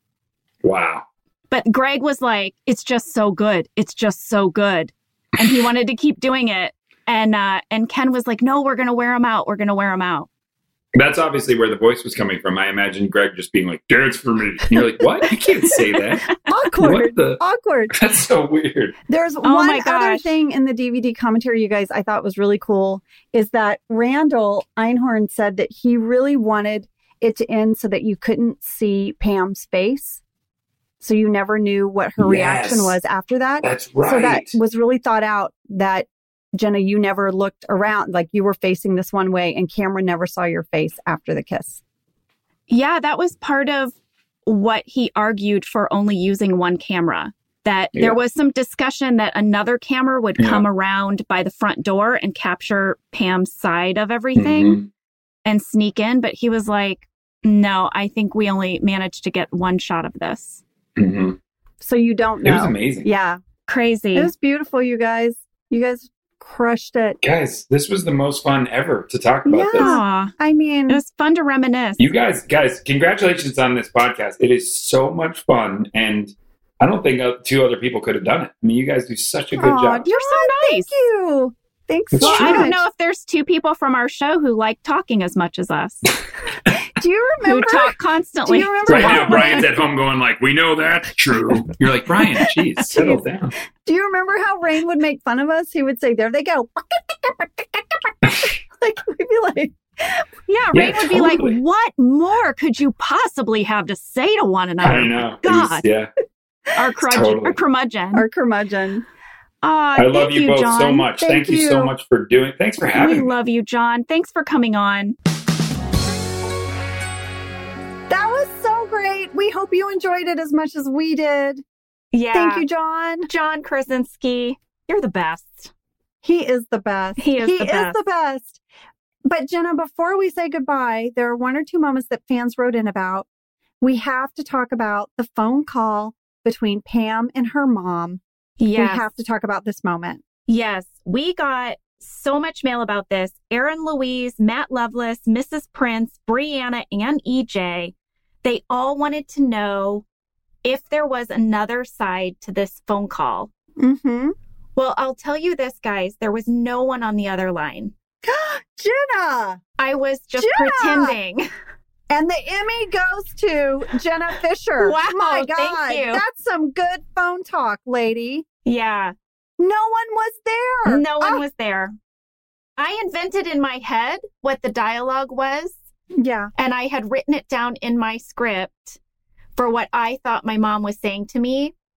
wow. But Greg was like, it's just so good. It's just so good. And he wanted to keep doing it. And Ken was like, no, we're going to wear them out. We're going to wear them out. That's obviously where the voice was coming from. I imagine Greg just being like, dance for me. And you're like, what? You can't say that. Awkward. What the? Awkward. That's so weird. There's my one other gosh. thing in the DVD commentary, you guys, I thought was really cool, is that Randall Einhorn said that he really wanted it to end so that you couldn't see Pam's face. So you never knew what her reaction Yes. was after that. That's right. So that was really thought out, that Jenna, you never looked around, like you were facing this one way and Cameron never saw your face after the kiss. Yeah, that was part of what he argued for only using one camera. That Yeah. there was some discussion that another camera would come around by the front door and capture Pam's side of everything Mhm. and sneak in. But he was like, no, I think we only managed to get one shot of this. Mhm. So you don't know. It was amazing. Yeah. Crazy. It was beautiful, you guys. You guys crushed it. Guys, this was the most fun ever to talk about this. Aw, I mean, it was fun to reminisce. You guys, congratulations on this podcast. It is so much fun. And I don't think 2 other people could have done it. I mean, you guys do such a good aw, job. You're so nice. thank you. Thanks It's so Well, true. I much. don't know if there's 2 people from our show who like talking as much as us, Do you who remember? talk constantly. Do you remember Right now, how Brian's at home going like, we know that's true. You're like, Brian, jeez, settle down. Do you remember how Rain would make fun of us? He would say, "There they go." Like we'd be like, Yeah, Yeah, Ray would be like, totally. what more could you possibly have to say to one another? I know. It was- God. yeah. Our Totally. curmudgeon. our curmudgeon. Aw, I love thank you both John. so much. Thank Thank you so you. much for doing. Thanks for We having me. love you, John. Thanks for coming on. That was so great. We hope you enjoyed it as much as we did. Yeah. Thank you, John. John Krasinski. You're the best. He is the best. He is the best. the best. But Jenna, before we say goodbye, there are 1 or 2 moments that fans wrote in about. We have to talk about the phone call between Pam and her mom. Yes. We have to talk about this moment. Yes. We got so much mail about this. Aaron Louise, Matt Lovelace, Mrs. Prince, Brianna, and EJ. They all wanted to know if there was another side to this phone call. Mm-hmm. Well, I'll tell you this, guys. There was no one on the other line. Jenna! I was just Jenna! pretending. And the Emmy goes to Jenna Fisher. Wow, My thank God. you. That's some good phone talk, lady. Yeah. No one was there. No one Ah, was there. I invented in my head what the dialogue was, Yeah. and I had written it down in my script for what I thought my mom was saying to me.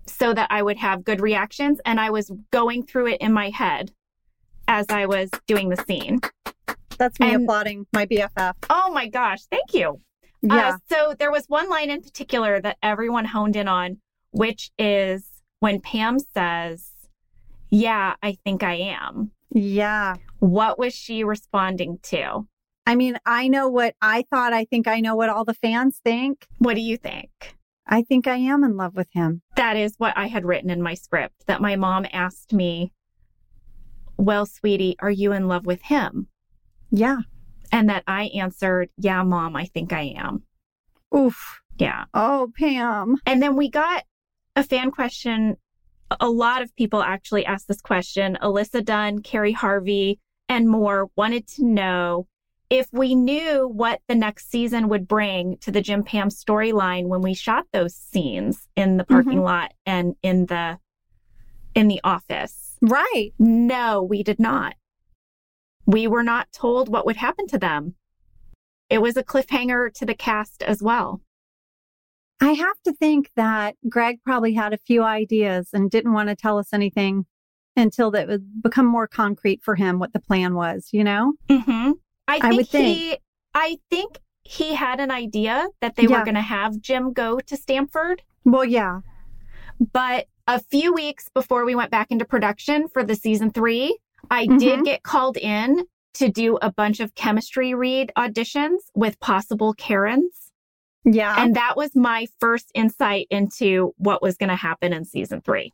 so that I would have good reactions. And I was going through it in my head as I was doing the scene. That's me applauding my BFF. Oh my gosh. Thank you. Yeah. So there was one line in particular that everyone honed in on, which is when Pam says, yeah, I think I am. Yeah. What was she responding to? I mean, I know what I thought. I think I know what all the fans think. What do you think? I think I am in love with him. That is what I had written in my script, that my mom asked me, well, sweetie, are you in love with him? Yeah. And that I answered, yeah, Mom, I think I am. Oof. Yeah. Oh, Pam. And then we got a fan question. A lot of people actually asked this question. Alyssa Dunn, Carrie Harvey, and more wanted to know if we knew what the next season would bring to the Jim Pam storyline when we shot those scenes in the parking lot and in the office. Right. No, we did not. We were not told what would happen to them. It was a cliffhanger to the cast as well. I have to think that Greg probably had a few ideas and didn't want to tell us anything until that would become more concrete for him what the plan was, you know? Mm-hmm. I would think. I think he had an idea that they were going to have Jim go to Stanford. Well, yeah. But a few weeks before we went back into production for the season 3, I did get called in to do a bunch of chemistry read auditions with possible Karens. Yeah. And that was my first insight into what was going to happen in season 3.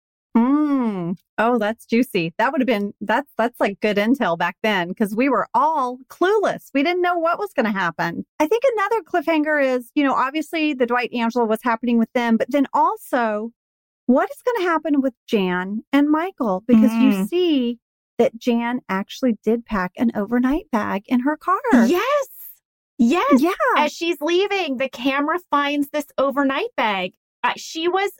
Oh, that's juicy. That would have been, that's like good intel back then because we were all clueless. We didn't know what was going to happen. I think another cliffhanger is, you know, obviously the Dwight Angela, what's happening with them, but then also what is going to happen with Jan and Michael? Because you see that Jan actually did pack an overnight bag in her car. Yes. Yes. Yeah. As she's leaving, the camera finds this overnight bag. She was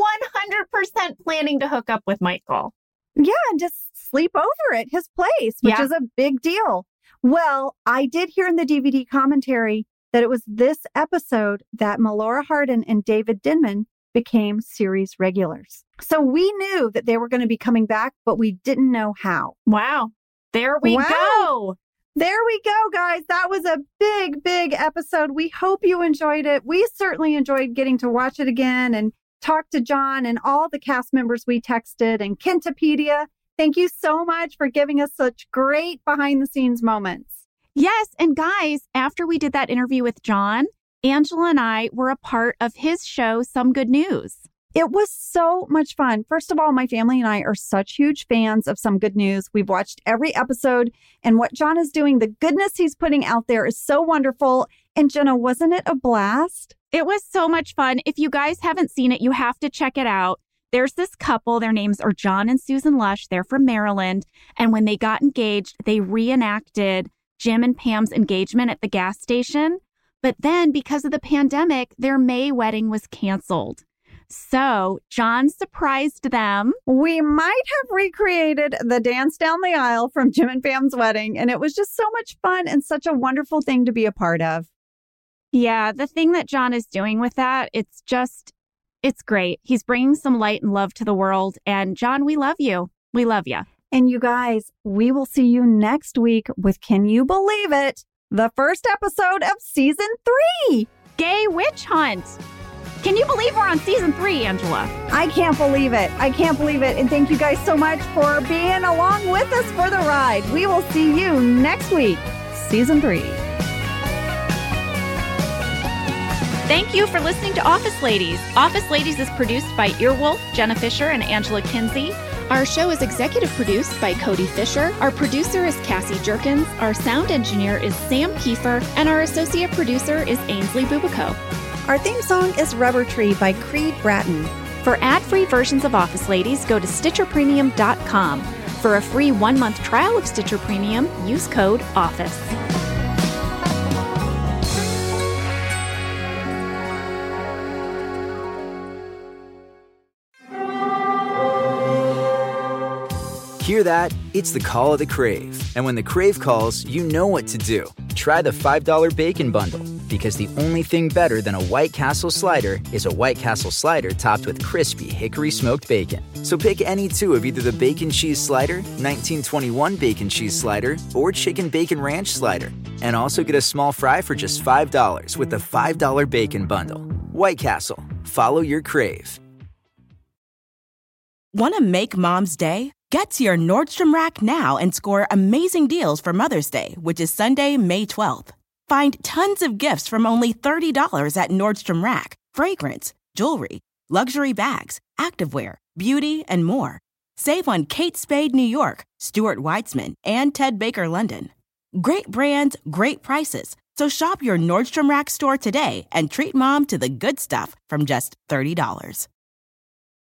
100% planning to hook up with Michael. Yeah, and just sleep over at his place, which is a big deal. Well, I did hear in the DVD commentary that it was this episode that Melora Hardin and David Denman became series regulars. So we knew that they were going to be coming back, but we didn't know how. Wow. There we go. There we go, guys. That was a big, big episode. We hope you enjoyed it. We certainly enjoyed getting to watch it again and talk to John and all the cast members we texted and Kintopedia. Thank you so much for giving us such great behind the scenes moments. Yes. And guys, after we did that interview with John, Angela and I were a part of his show, Some Good News. It was so much fun. First of all, my family and I are such huge fans of Some Good News. We've watched every episode, and what John is doing, the goodness he's putting out there is so wonderful. And Jenna, wasn't it a blast? It was so much fun. If you guys haven't seen it, you have to check it out. There's this couple. Their names are John and Susan Lush. They're from Maryland. And when they got engaged, they reenacted Jim and Pam's engagement at the gas station. But then because of the pandemic, their May wedding was canceled. So John surprised them. We might have recreated the dance down the aisle from Jim and Pam's wedding. And it was just so much fun and such a wonderful thing to be a part of. Yeah, the thing that John is doing with that, it's great. He's bringing some light and love to the world. And John, we love you. We love you. And you guys, we will see you next week with, can you believe it, the first episode of season 3. Gay Witch Hunt. Can you believe we're on season 3, Angela? I can't believe it. I can't believe it. And thank you guys so much for being along with us for the ride. We will see you next week, season 3. Thank you for listening to Office Ladies. Office Ladies is produced by Earwolf, Jenna Fisher, and Angela Kinsey. Our show is executive produced by Cody Fisher. Our producer is Cassie Jerkins. Our sound engineer is Sam Kiefer. And our associate producer is Ainsley Bubico. Our theme song is Rubber Tree by Creed Bratton. For ad-free versions of Office Ladies, go to StitcherPremium.com. For a free 1-month trial of Stitcher Premium, use code OFFICE. Hear that? It's the call of the Crave. And when the Crave calls, you know what to do. Try the $5 Bacon Bundle, because the only thing better than a White Castle slider is a White Castle slider topped with crispy hickory smoked bacon. So pick any two of either the Bacon Cheese Slider, 1921 Bacon Cheese Slider, or Chicken Bacon Ranch Slider. And also get a small fry for just $5 with the $5 Bacon Bundle. White Castle. Follow your Crave. Want to make Mom's day? Get to your Nordstrom Rack now and score amazing deals for Mother's Day, which is Sunday, May 12th. Find tons of gifts from only $30 at Nordstrom Rack. Fragrance, jewelry, luxury bags, activewear, beauty, and more. Save on Kate Spade New York, Stuart Weitzman, and Ted Baker London. Great brands, great prices. So shop your Nordstrom Rack store today and treat Mom to the good stuff from just $30.